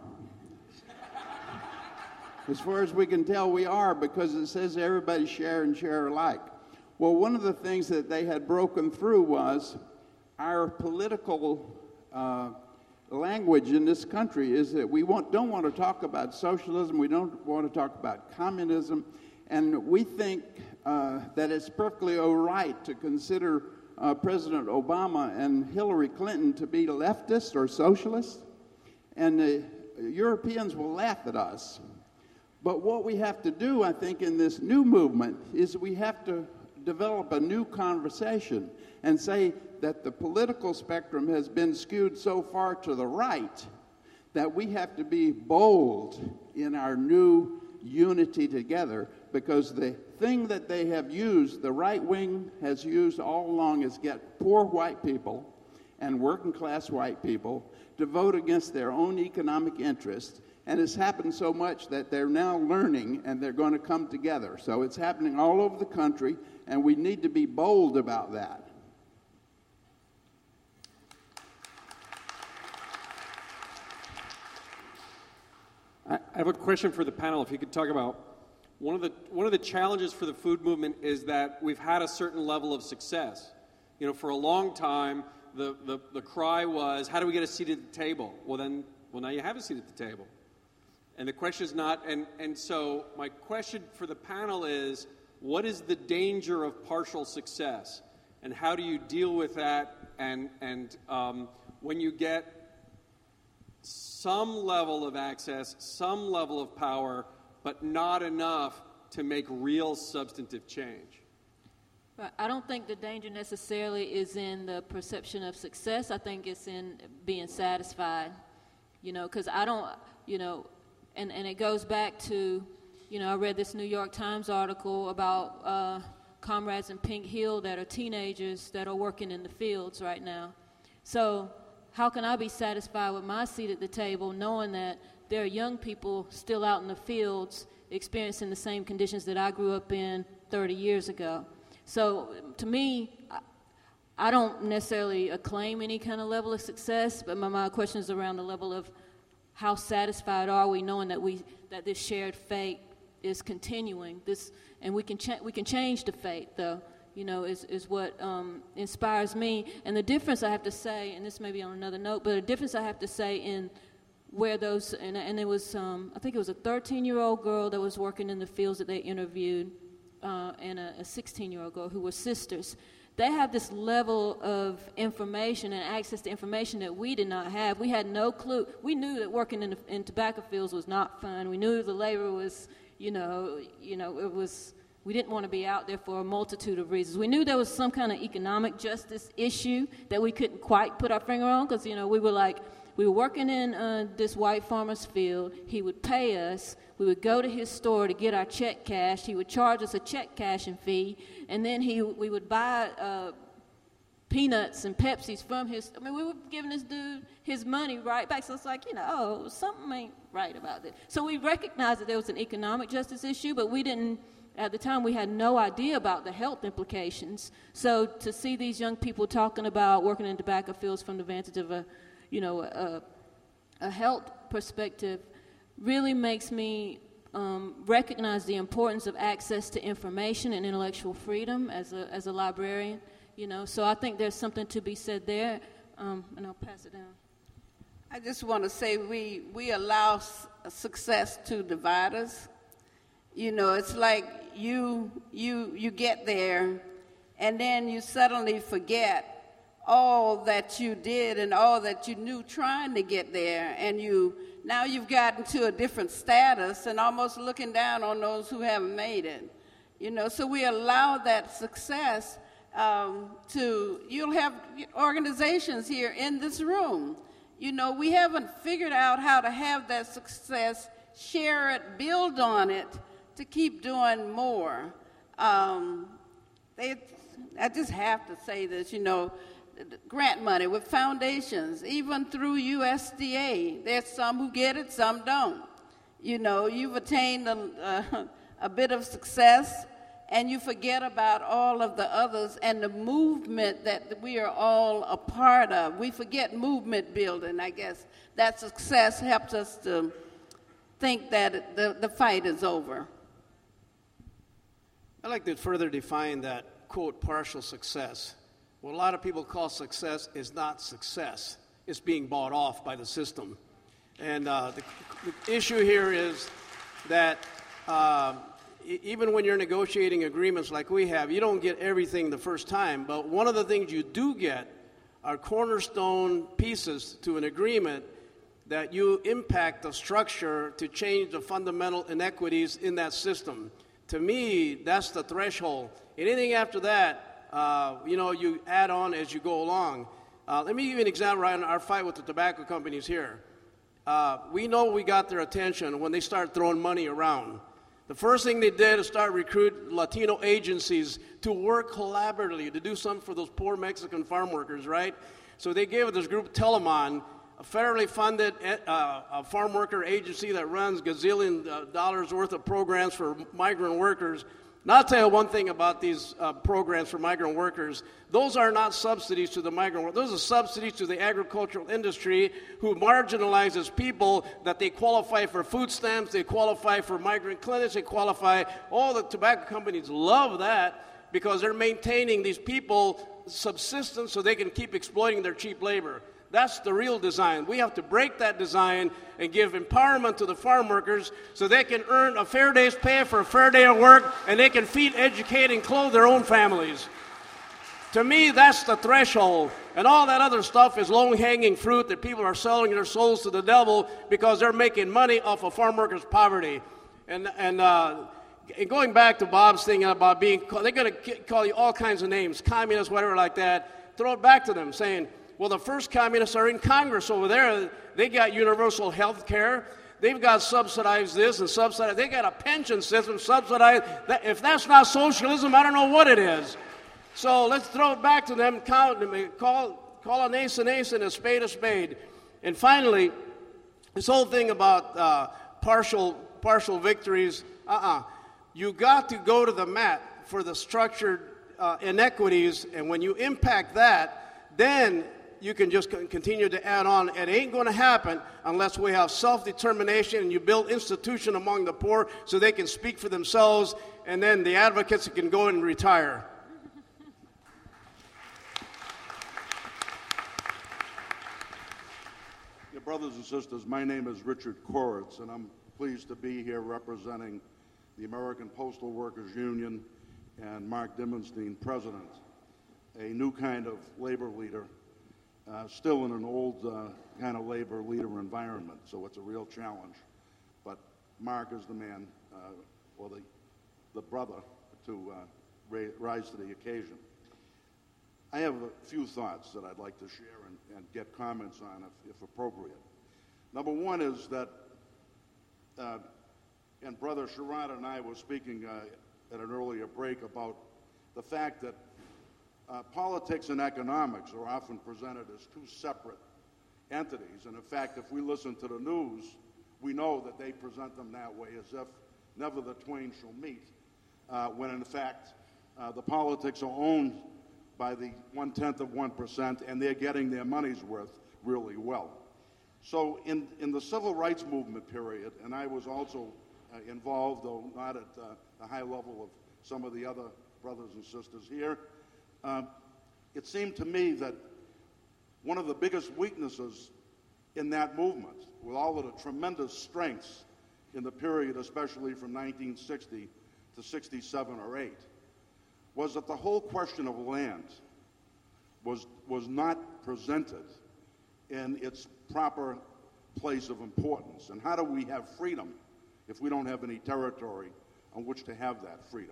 [SPEAKER 7] As far as we can tell, we are, because it says everybody share and share alike." Well, one of the things that they had broken through was our political uh, language in this country is that we want, don't want to talk about socialism, we don't want to talk about communism, and we think uh, that it's perfectly all right to consider uh, President Obama and Hillary Clinton to be leftists or socialists. And the Europeans will laugh at us. But what we have to do, I think, in this new movement is we have to develop a new conversation and say that the political spectrum has been skewed so far to the right that we have to be bold in our new unity together, because the thing that they have used, the right wing has used all along, is get poor white people and working class white people to vote against their own economic interests. And it's happened so much that they're now learning and they're going to come together. So it's happening all over the country, and we need to be bold about that.
[SPEAKER 8] I have a question for the panel. If you could talk about one of the one of the challenges for the food movement is that we've had a certain level of success. You know, for a long time, the, the, the cry was, how do we get a seat at the table? Well, then, well, now you have a seat at the table. And the question is not, and, and so my question for the panel is, what is the danger of partial success? And how do you deal with that? And, and um, when you get some level of access, some level of power, but not enough to make real substantive change?
[SPEAKER 4] I don't think the danger necessarily is in the perception of success. I think it's in being satisfied, you know, because I don't, you know, and, and it goes back to, you know, I read this New York Times article about uh, comrades in Pink Hill that are teenagers that are working in the fields right now. So how can I be satisfied with my seat at the table knowing that there are young people still out in the fields experiencing the same conditions that I grew up in thirty years ago? So to me, I don't necessarily acclaim any kind of level of success, but my, my question is around the level of how satisfied are we knowing that we that this shared fate is continuing. This, and we can cha- we can change the fate, though. You know, is is what um, inspires me. And the difference I have to say, and this may be on another note, but the difference I have to say in where those and, and it was um, I think it was a thirteen-year-old girl that was working in the fields that they interviewed. Uh, and a sixteen-year-old girl who were sisters. They have this level of information and access to information that we did not have. We had no clue. We knew that working in, the, in tobacco fields was not fun. We knew the labor was, you know, you know, it was. We didn't want to be out there for a multitude of reasons. We knew there was some kind of economic justice issue that we couldn't quite put our finger on, because you know we were like. We were working in uh, this white farmer's field. He would pay us. We would go to his store to get our check cashed. He would charge us a check cashing fee, and then he we would buy uh, peanuts and Pepsis from his, I mean, we were giving this dude his money right back. So it's like, you know, oh, something ain't right about this. So we recognized that there was an economic justice issue, but we didn't, at the time, we had no idea about the health implications. So to see these young people talking about working in tobacco fields from the vantage of a, you know, a, a health perspective really makes me um, recognize the importance of access to information and intellectual freedom as a, as a librarian. You know, so I think there's something to be said there, um, and I'll pass it down.
[SPEAKER 3] I just want to say we, we allow s- success to divide us. You know, it's like you, you, you get there, and then you suddenly forget all that you did and all that you knew trying to get there, and you now you've gotten to a different status and almost looking down on those who haven't made it. You know, so we allow that success um, to, you'll have organizations here in this room. You know, we haven't figured out how to have that success, share it, build on it, to keep doing more. Um, they, I just have to say this, you know, grant money with foundations, even through U S D A. There's some who get it, some don't. You know, you've attained a, a, a bit of success, and you forget about all of the others and the movement that we are all a part of. We forget movement building, I guess. That success helps us to think that the, the fight is over.
[SPEAKER 5] I'd like to further define that, quote, partial success. What a lot of people call success is not success. It's being bought off by the system. And uh, the, the issue here is that uh, e- even when you're negotiating agreements like we have, you don't get everything the first time. But one of the things you do get are cornerstone pieces to an agreement that you impact the structure to change the fundamental inequities in that system. To me, that's the threshold. Anything after that, uh, you know, you add on as you go along. Uh, let me give you an example right on our fight with the tobacco companies here. Uh, we know we got their attention when they started throwing money around. The first thing they did is start recruit Latino agencies to work collaboratively to do something for those poor Mexican farm workers, right? So they gave this group Telemon, a federally funded uh, a farm worker agency that runs gazillion uh, dollars worth of programs for migrant workers. Now, I'll tell you one thing about these uh, programs for migrant workers. Those are not subsidies to the migrant workers. Those are subsidies to the agricultural industry who marginalizes people that they qualify for food stamps, they qualify for migrant clinics, they qualify. All the tobacco companies love that because they're maintaining these people subsistence so they can keep exploiting their cheap labor. That's the real design. We have to break that design and give empowerment to the farm workers so they can earn a fair day's pay for a fair day of work and they can feed, educate, and clothe their own families. To me, that's the threshold. And all that other stuff is low-hanging fruit that people are selling their souls to the devil because they're making money off of farm workers' poverty. And, and, uh, and going back to Bob's thing about being, they're going to call you all kinds of names, communists, whatever like that. Throw it back to them saying, well, the first communists are in Congress over there. They got universal health care. They've got subsidized this and subsidized. They got a pension system subsidized. That, if that's not socialism, I don't know what it is. So let's throw it back to them. Call, call, call a ace an ace and a spade a spade. And finally, this whole thing about uh, partial partial victories, uh-uh. You got to go to the mat for the structured uh, inequities, and when you impact that, then you can just continue to add on. It ain't going to happen unless we have self-determination and you build institution among the poor so they can speak for themselves, and then the advocates can go and retire.
[SPEAKER 9] Your brothers and sisters, my name is Richard Koritz, and I'm pleased to be here representing the American Postal Workers Union and Mark Dimmenstein, president, a new kind of labor leader. Uh, still in an old uh, kind of labor leader environment, so it's a real challenge. But Mark is the man, uh, or the, the brother, to uh, ra- rise to the occasion. I have a few thoughts that I'd like to share and, and get comments on if, if appropriate. Number one is that, uh, and Brother Sherrod and I were speaking uh, at an earlier break about the fact that uh, politics and economics are often presented as two separate entities. And in fact, if we listen to the news, we know that they present them that way, as if never the twain shall meet, uh, when in fact uh, the politics are owned by the one-tenth of one percent, and they're getting their money's worth really well. So in, in the civil rights movement period, and I was also uh, involved, though not at uh, the high level of some of the other brothers and sisters here, uh, it seemed to me that one of the biggest weaknesses in that movement, with all of the tremendous strengths in the period, especially from nineteen sixty to sixty-seven or eight, was that the whole question of land was, was not presented in its proper place of importance. And how do we have freedom if we don't have any territory on which to have that freedom?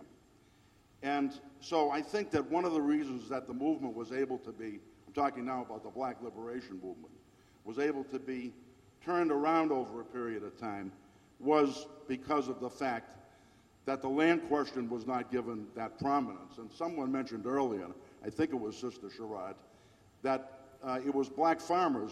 [SPEAKER 9] And so I think that one of the reasons that the movement was able to be, I'm talking now about the Black Liberation Movement, was able to be turned around over a period of time was because of the fact that the land question was not given that prominence. And someone mentioned earlier, I think it was Sister Sherrod, that uh, it was black farmers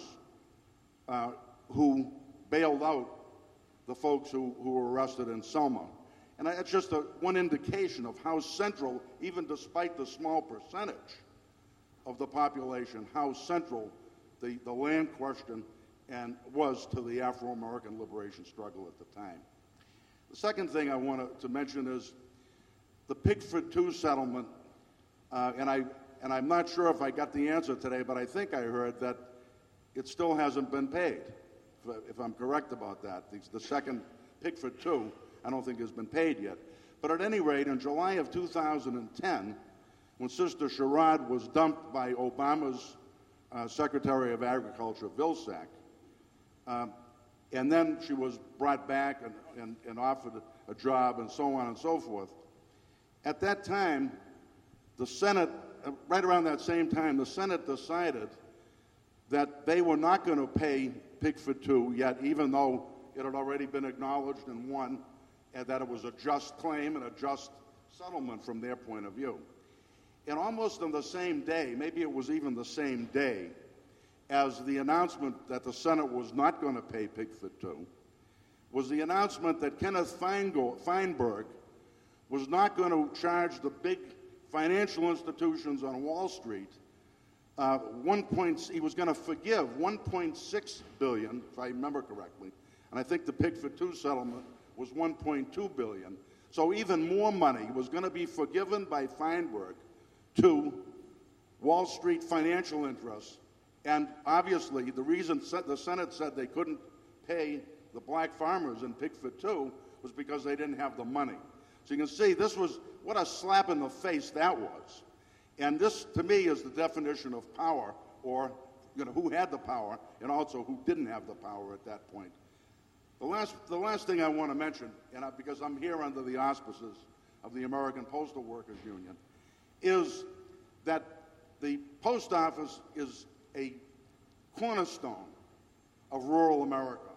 [SPEAKER 9] uh, who bailed out the folks who, who were arrested in Selma. And that's just a, one indication of how central, even despite the small percentage of the population, how central the, the land question and was to the Afro-American liberation struggle at the time. The second thing I want to mention is the Pickford two settlement, uh, and, I, and I'm not sure if I got the answer today, but I think I heard that it still hasn't been paid, if, if I'm correct about that. The, the second Pickford two, I don't think has been paid yet. But at any rate, in July of two thousand ten, when Sister Sherrod was dumped by Obama's uh, Secretary of Agriculture, Vilsack, uh, and then she was brought back and, and, and offered a, a job and so on and so forth. At that time, the Senate, uh, right around that same time, the Senate decided that they were not going to pay Pickford two yet, even though it had already been acknowledged and won, and that it was a just claim and a just settlement from their point of view. And almost on the same day, maybe it was even the same day, as the announcement that the Senate was not going to pay Pickford two, was the announcement that Kenneth Feingo- Feinberg was not going to charge the big financial institutions on Wall Street uh, one point, he was going to forgive one point six billion dollars, if I remember correctly, and I think the Pickford two settlement was one point two billion dollars. So even more money was going to be forgiven by Feinberg to Wall Street financial interests. And obviously, the reason the Senate said they couldn't pay the black farmers in Pickford two was because they didn't have the money. So you can see this was, what a slap in the face that was. And this, to me, is the definition of power, or you know, who had the power and also who didn't have the power at that point. The last, the last thing I want to mention, and I, because I'm here under the auspices of the American Postal Workers Union, is that the post office is a cornerstone of rural America.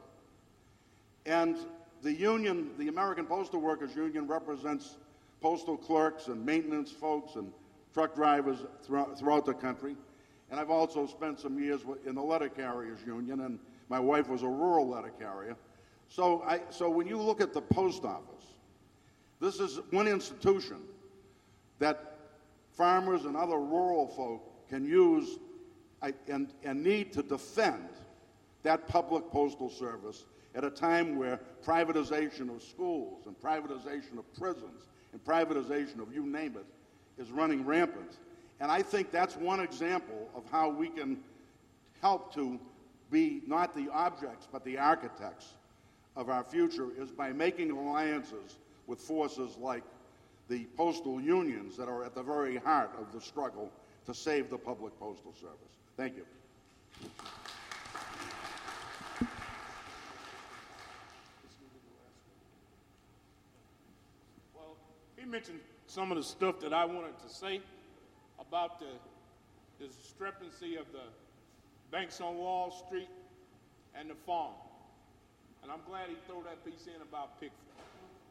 [SPEAKER 9] And the union, the American Postal Workers Union, represents postal clerks and maintenance folks and truck drivers throughout, throughout the country. And I've also spent some years in the letter carriers union, and my wife was a rural letter carrier. So, I, so when you look at the post office, this is one institution that farmers and other rural folk can use and, and need to defend that public postal service at a time where privatization of schools and privatization of prisons and privatization of you name it is running rampant. And I think that's one example of how we can help to be not the objects but the architects of our future, is by making alliances with forces like the postal unions that are at the very heart of the struggle to save the public postal service. Thank you.
[SPEAKER 10] Well, he mentioned some of the stuff that I wanted to say about the, the discrepancy of the banks on Wall Street and the farm. And I'm glad he threw that piece in about Pickford.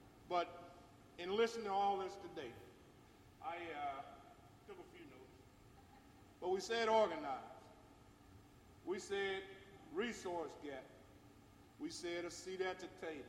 [SPEAKER 10] But in listening to all this today, I uh, took a few notes. But we said organize. We said resource gap. We said a seat at the table.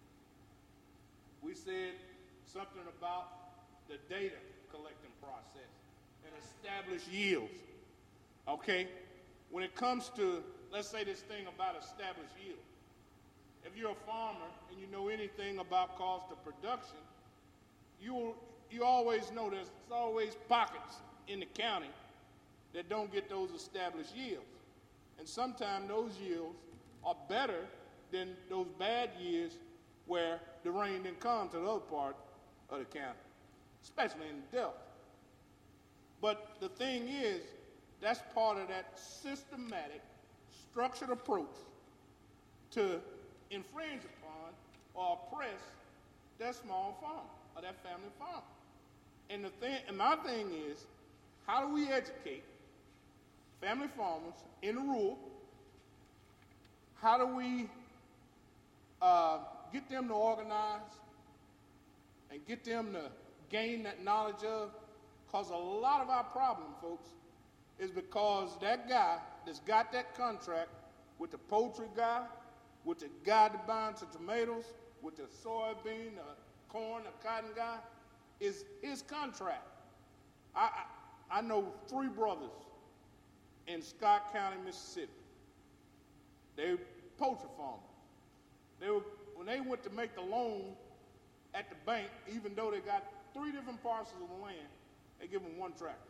[SPEAKER 10] We said something about the data collecting process and establish yields. Okay? When it comes to, let's say this thing about established yield. If you're a farmer and you know anything about cost of production, you you always know there's always pockets in the county that don't get those established yields. And sometimes those yields are better than those bad years where the rain didn't come to the other part of the county, especially in the Delta. But the thing is, that's part of that systematic, structured approach to infringe upon or oppress that small farm or that family farm. And the thing, and my thing is, how do we educate family farmers in the rural? How do we uh, get them to organize and get them to gain that knowledge of? Because a lot of our problem, folks, is because that guy that's got that contract with the poultry guy, with the guy that buying the tomatoes, with the soybean, the corn, the cotton guy, is his contract. I, I, I know three brothers in Scott County, Mississippi. They were poultry farmers. They were, when they went to make the loan at the bank, even though they got three different parcels of land, they give them one tractor.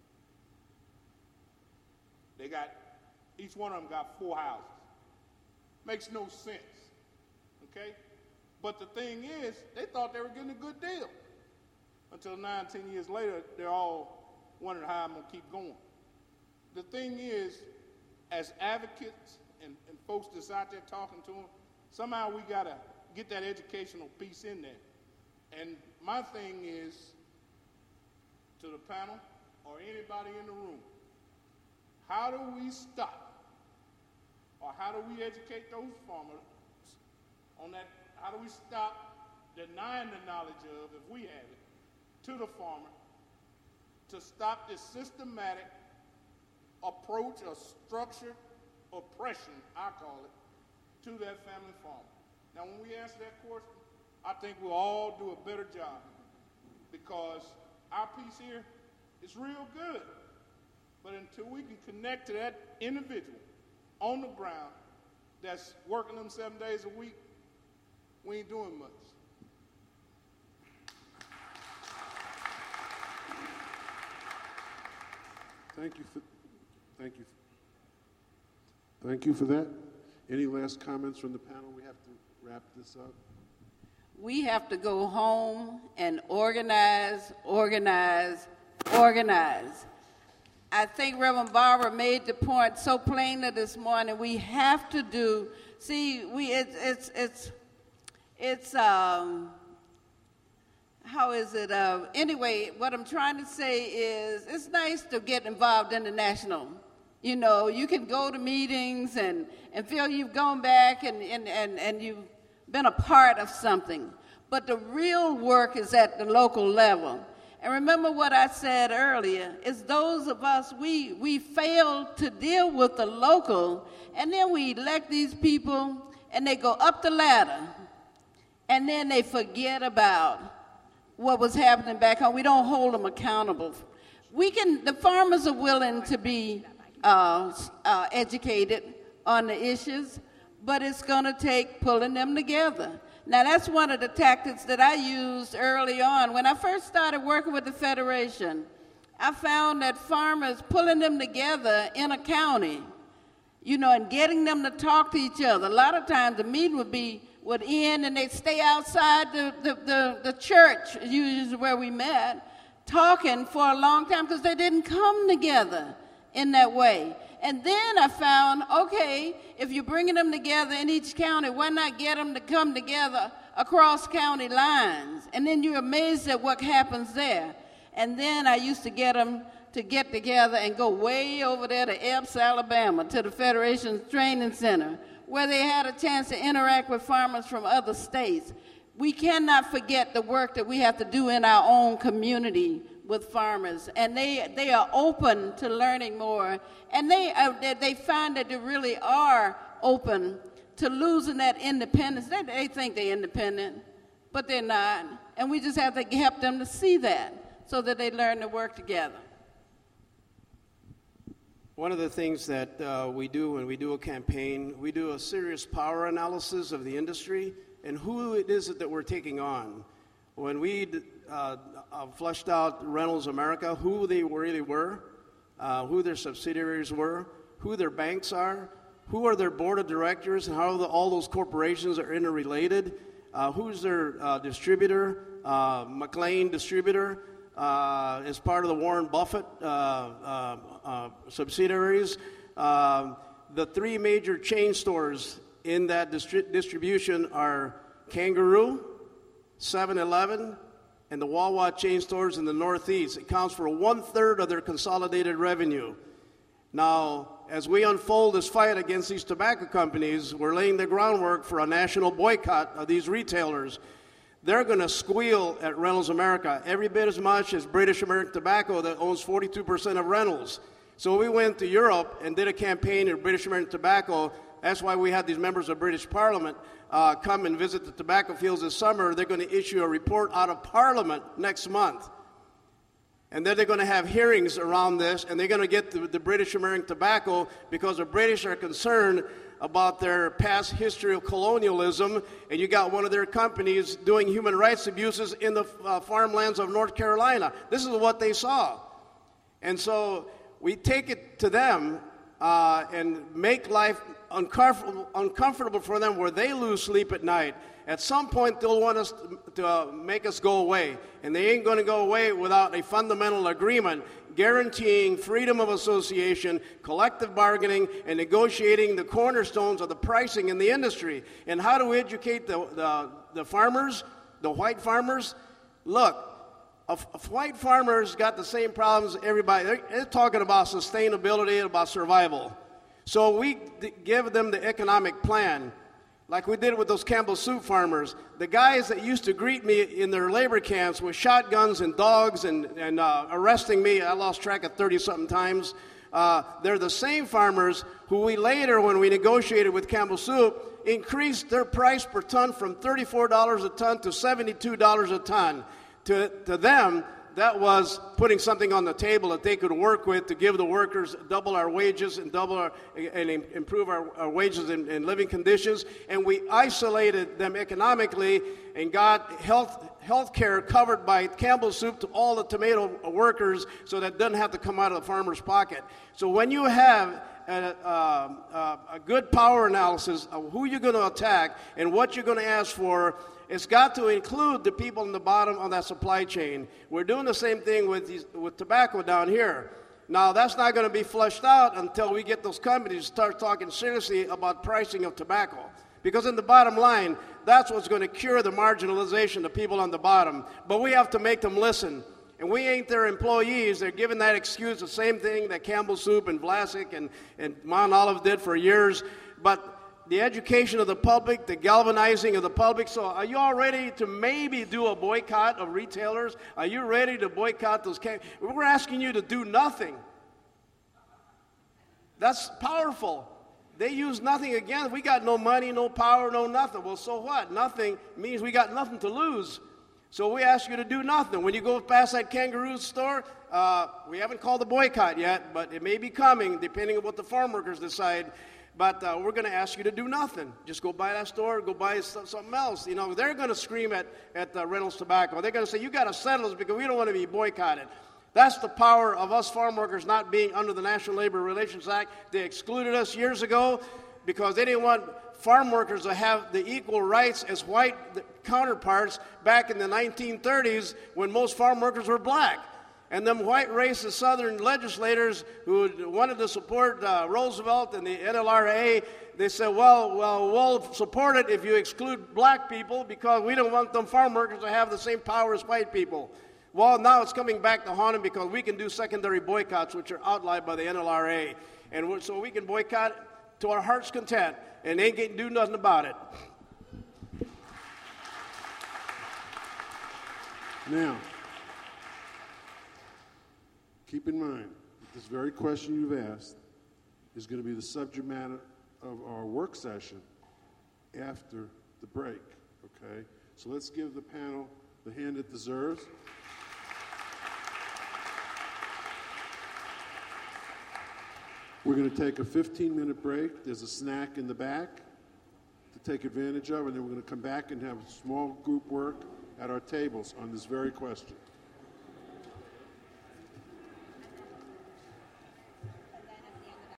[SPEAKER 10] They got, each one of them got four houses. Makes no sense, okay? But the thing is, they thought they were getting a good deal. Until nine, ten years later, they're all wondering how I'm gonna keep going. The thing is, as advocates and, and folks that's out there talking to them, somehow we gotta get that educational piece in there. And my thing is, to the panel or anybody in the room, how do we stop, or how do we educate those farmers on that? How do we stop denying the knowledge of, if we have it, to the farmer, to stop this systematic approach or structured oppression, I call it, to that family farmer? Now, when we answer that question, I think we'll all do a better job, because our piece here is real good. But until we can connect to that individual on the ground that's working them seven days a week, we ain't doing much.
[SPEAKER 1] Thank you for, thank you. Thank you for that. Any last comments from the panel? We have to wrap this up.
[SPEAKER 3] We have to go home and organize, organize, organize. I think Reverend Barber made the point so plainly this morning. We have to do, see, we it's it's it's it's um how is it? Uh, anyway, what I'm trying to say is, it's nice to get involved in the national. You know, you can go to meetings and, and feel you've gone back and, and, and, and you've been a part of something. But the real work is at the local level. And remember what I said earlier, is those of us, we, we fail to deal with the local, and then we elect these people, and they go up the ladder, and then they forget about what was happening back home. We don't hold them accountable. We can, the farmers are willing to be uh, uh, educated on the issues, but it's gonna take pulling them together. Now, that's one of the tactics that I used early on. When I first started working with the Federation, I found that farmers, pulling them together in a county, you know, and getting them to talk to each other. A lot of times the meeting would be, would end and they'd stay outside the, the, the, the church, usually where we met, talking for a long time because they didn't come together in that way. And then I found, okay, if you're bringing them together in each county, why not get them to come together across county lines? And then you're amazed at what happens there. And then I used to get them to get together and go way over there to Epps, Alabama, to the Federation's Training Center, where they had a chance to interact with farmers from other states. We cannot forget the work that we have to do in our own community with farmers, and they they are open to learning more, and they uh, they, they find that they really are open to losing that independence. They, they think they're independent, but they're not, and we just have to help them to see that so that they learn to work together.
[SPEAKER 5] One of the things that uh, we do when we do a campaign, we do a serious power analysis of the industry and who it is that we're taking on. When we uh, uh, fleshed out Reynolds America, who they really were, uh, who their subsidiaries were, who their banks are, who are their board of directors, and how the, all those corporations are interrelated, uh, who's their uh, distributor, uh, McLean distributor, uh, as part of the Warren Buffett uh, uh, uh, subsidiaries. Uh, the three major chain stores in that distri- distribution are Kangaroo, seven eleven, and the Wawa chain stores in the Northeast. It accounts for one-third of their consolidated revenue. Now, as we unfold this fight against these tobacco companies, we're laying the groundwork for a national boycott of these retailers. They're going to squeal at Reynolds America every bit as much as British American Tobacco that owns forty-two percent of Reynolds. So we went to Europe and did a campaign at British American Tobacco. That's why we had these members of British Parliament uh, come and visit the tobacco fields this summer. They're going to issue a report out of Parliament next month. And then they're going to have hearings around this, and they're going to get the, the British American Tobacco because the British are concerned about their past history of colonialism, and you got one of their companies doing human rights abuses in the uh, farmlands of North Carolina. This is what they saw. And so we take it to them uh, and make life uncomfortable, uncomfortable for them where they lose sleep at night. At some point, they'll want us to uh, make us go away, and they ain't going to go away without a fundamental agreement guaranteeing freedom of association, collective bargaining, and negotiating the cornerstones of the pricing in the industry. And how do we educate the, the, the farmers, the white farmers? Look, a, a white farmer's got the same problems as everybody. They're, they're talking about sustainability and about survival. So we d- give them the economic plan. Like we did with those Campbell Soup farmers. The guys that used to greet me in their labor camps with shotguns and dogs and, and uh, arresting me, I lost track of thirty-something times, uh, they're the same farmers who we later, when we negotiated with Campbell Soup, increased their price per ton from thirty-four dollars a ton to seventy-two dollars a ton. To, to them, that was putting something on the table that they could work with to give the workers double our wages and double our, and improve our, our wages and, and living conditions. And we isolated them economically and got health health care covered by Campbell Soup to all the tomato workers so that it doesn't have to come out of the farmer's pocket. So when you have a, uh, a good power analysis of who you're going to attack and what you're going to ask for, it's got to include the people in the bottom of that supply chain. We're doing the same thing with these, with tobacco down here. Now, that's not going to be fleshed out until we get those companies to start talking seriously about pricing of tobacco. Because in the bottom line, that's what's going to cure the marginalization of people on the bottom. But we have to make them listen. And we ain't their employees. They're giving that excuse, the same thing that Campbell Soup and Vlasic and, and Mount Olive did for years. But the education of the public, the galvanizing of the public. So are you all ready to maybe do a boycott of retailers? Are you ready to boycott those? Cam- We're asking you to do nothing. That's powerful. They use nothing against. We got no money, no power, no nothing. Well, so what? Nothing means we got nothing to lose. So we ask you to do nothing. When you go past that Kangaroo store, uh, we haven't called a boycott yet, but it may be coming depending on what the farm workers decide. But uh, we're going to ask you to do nothing. Just go by that store, go buy something else. You know, they're going to scream at, at uh, Reynolds Tobacco. They're going to say, you got to settle us because we don't want to be boycotted. That's the power of us farm workers not being under the National Labor Relations Act. They excluded us years ago because they didn't want farm workers to have the equal rights as white counterparts back in the nineteen thirties when most farm workers were black. And them white racist Southern legislators who wanted to support uh, Roosevelt and the N L R A, they said, well, well, we'll support it if you exclude black people because we don't want them farm workers to have the same power as white people. Well, now it's coming back to haunt them because we can do secondary boycotts, which are outlawed by the N L R A. And so we can boycott to our heart's content, and they ain't getting do nothing about it.
[SPEAKER 1] Now, keep in mind that this very question you've asked is going to be the subject matter of our work session after the break, okay? So let's give the panel the hand it deserves. We're going to take a fifteen-minute break. There's a snack in the back to take advantage of, and then we're going to come back and have small group work at our tables on this very question.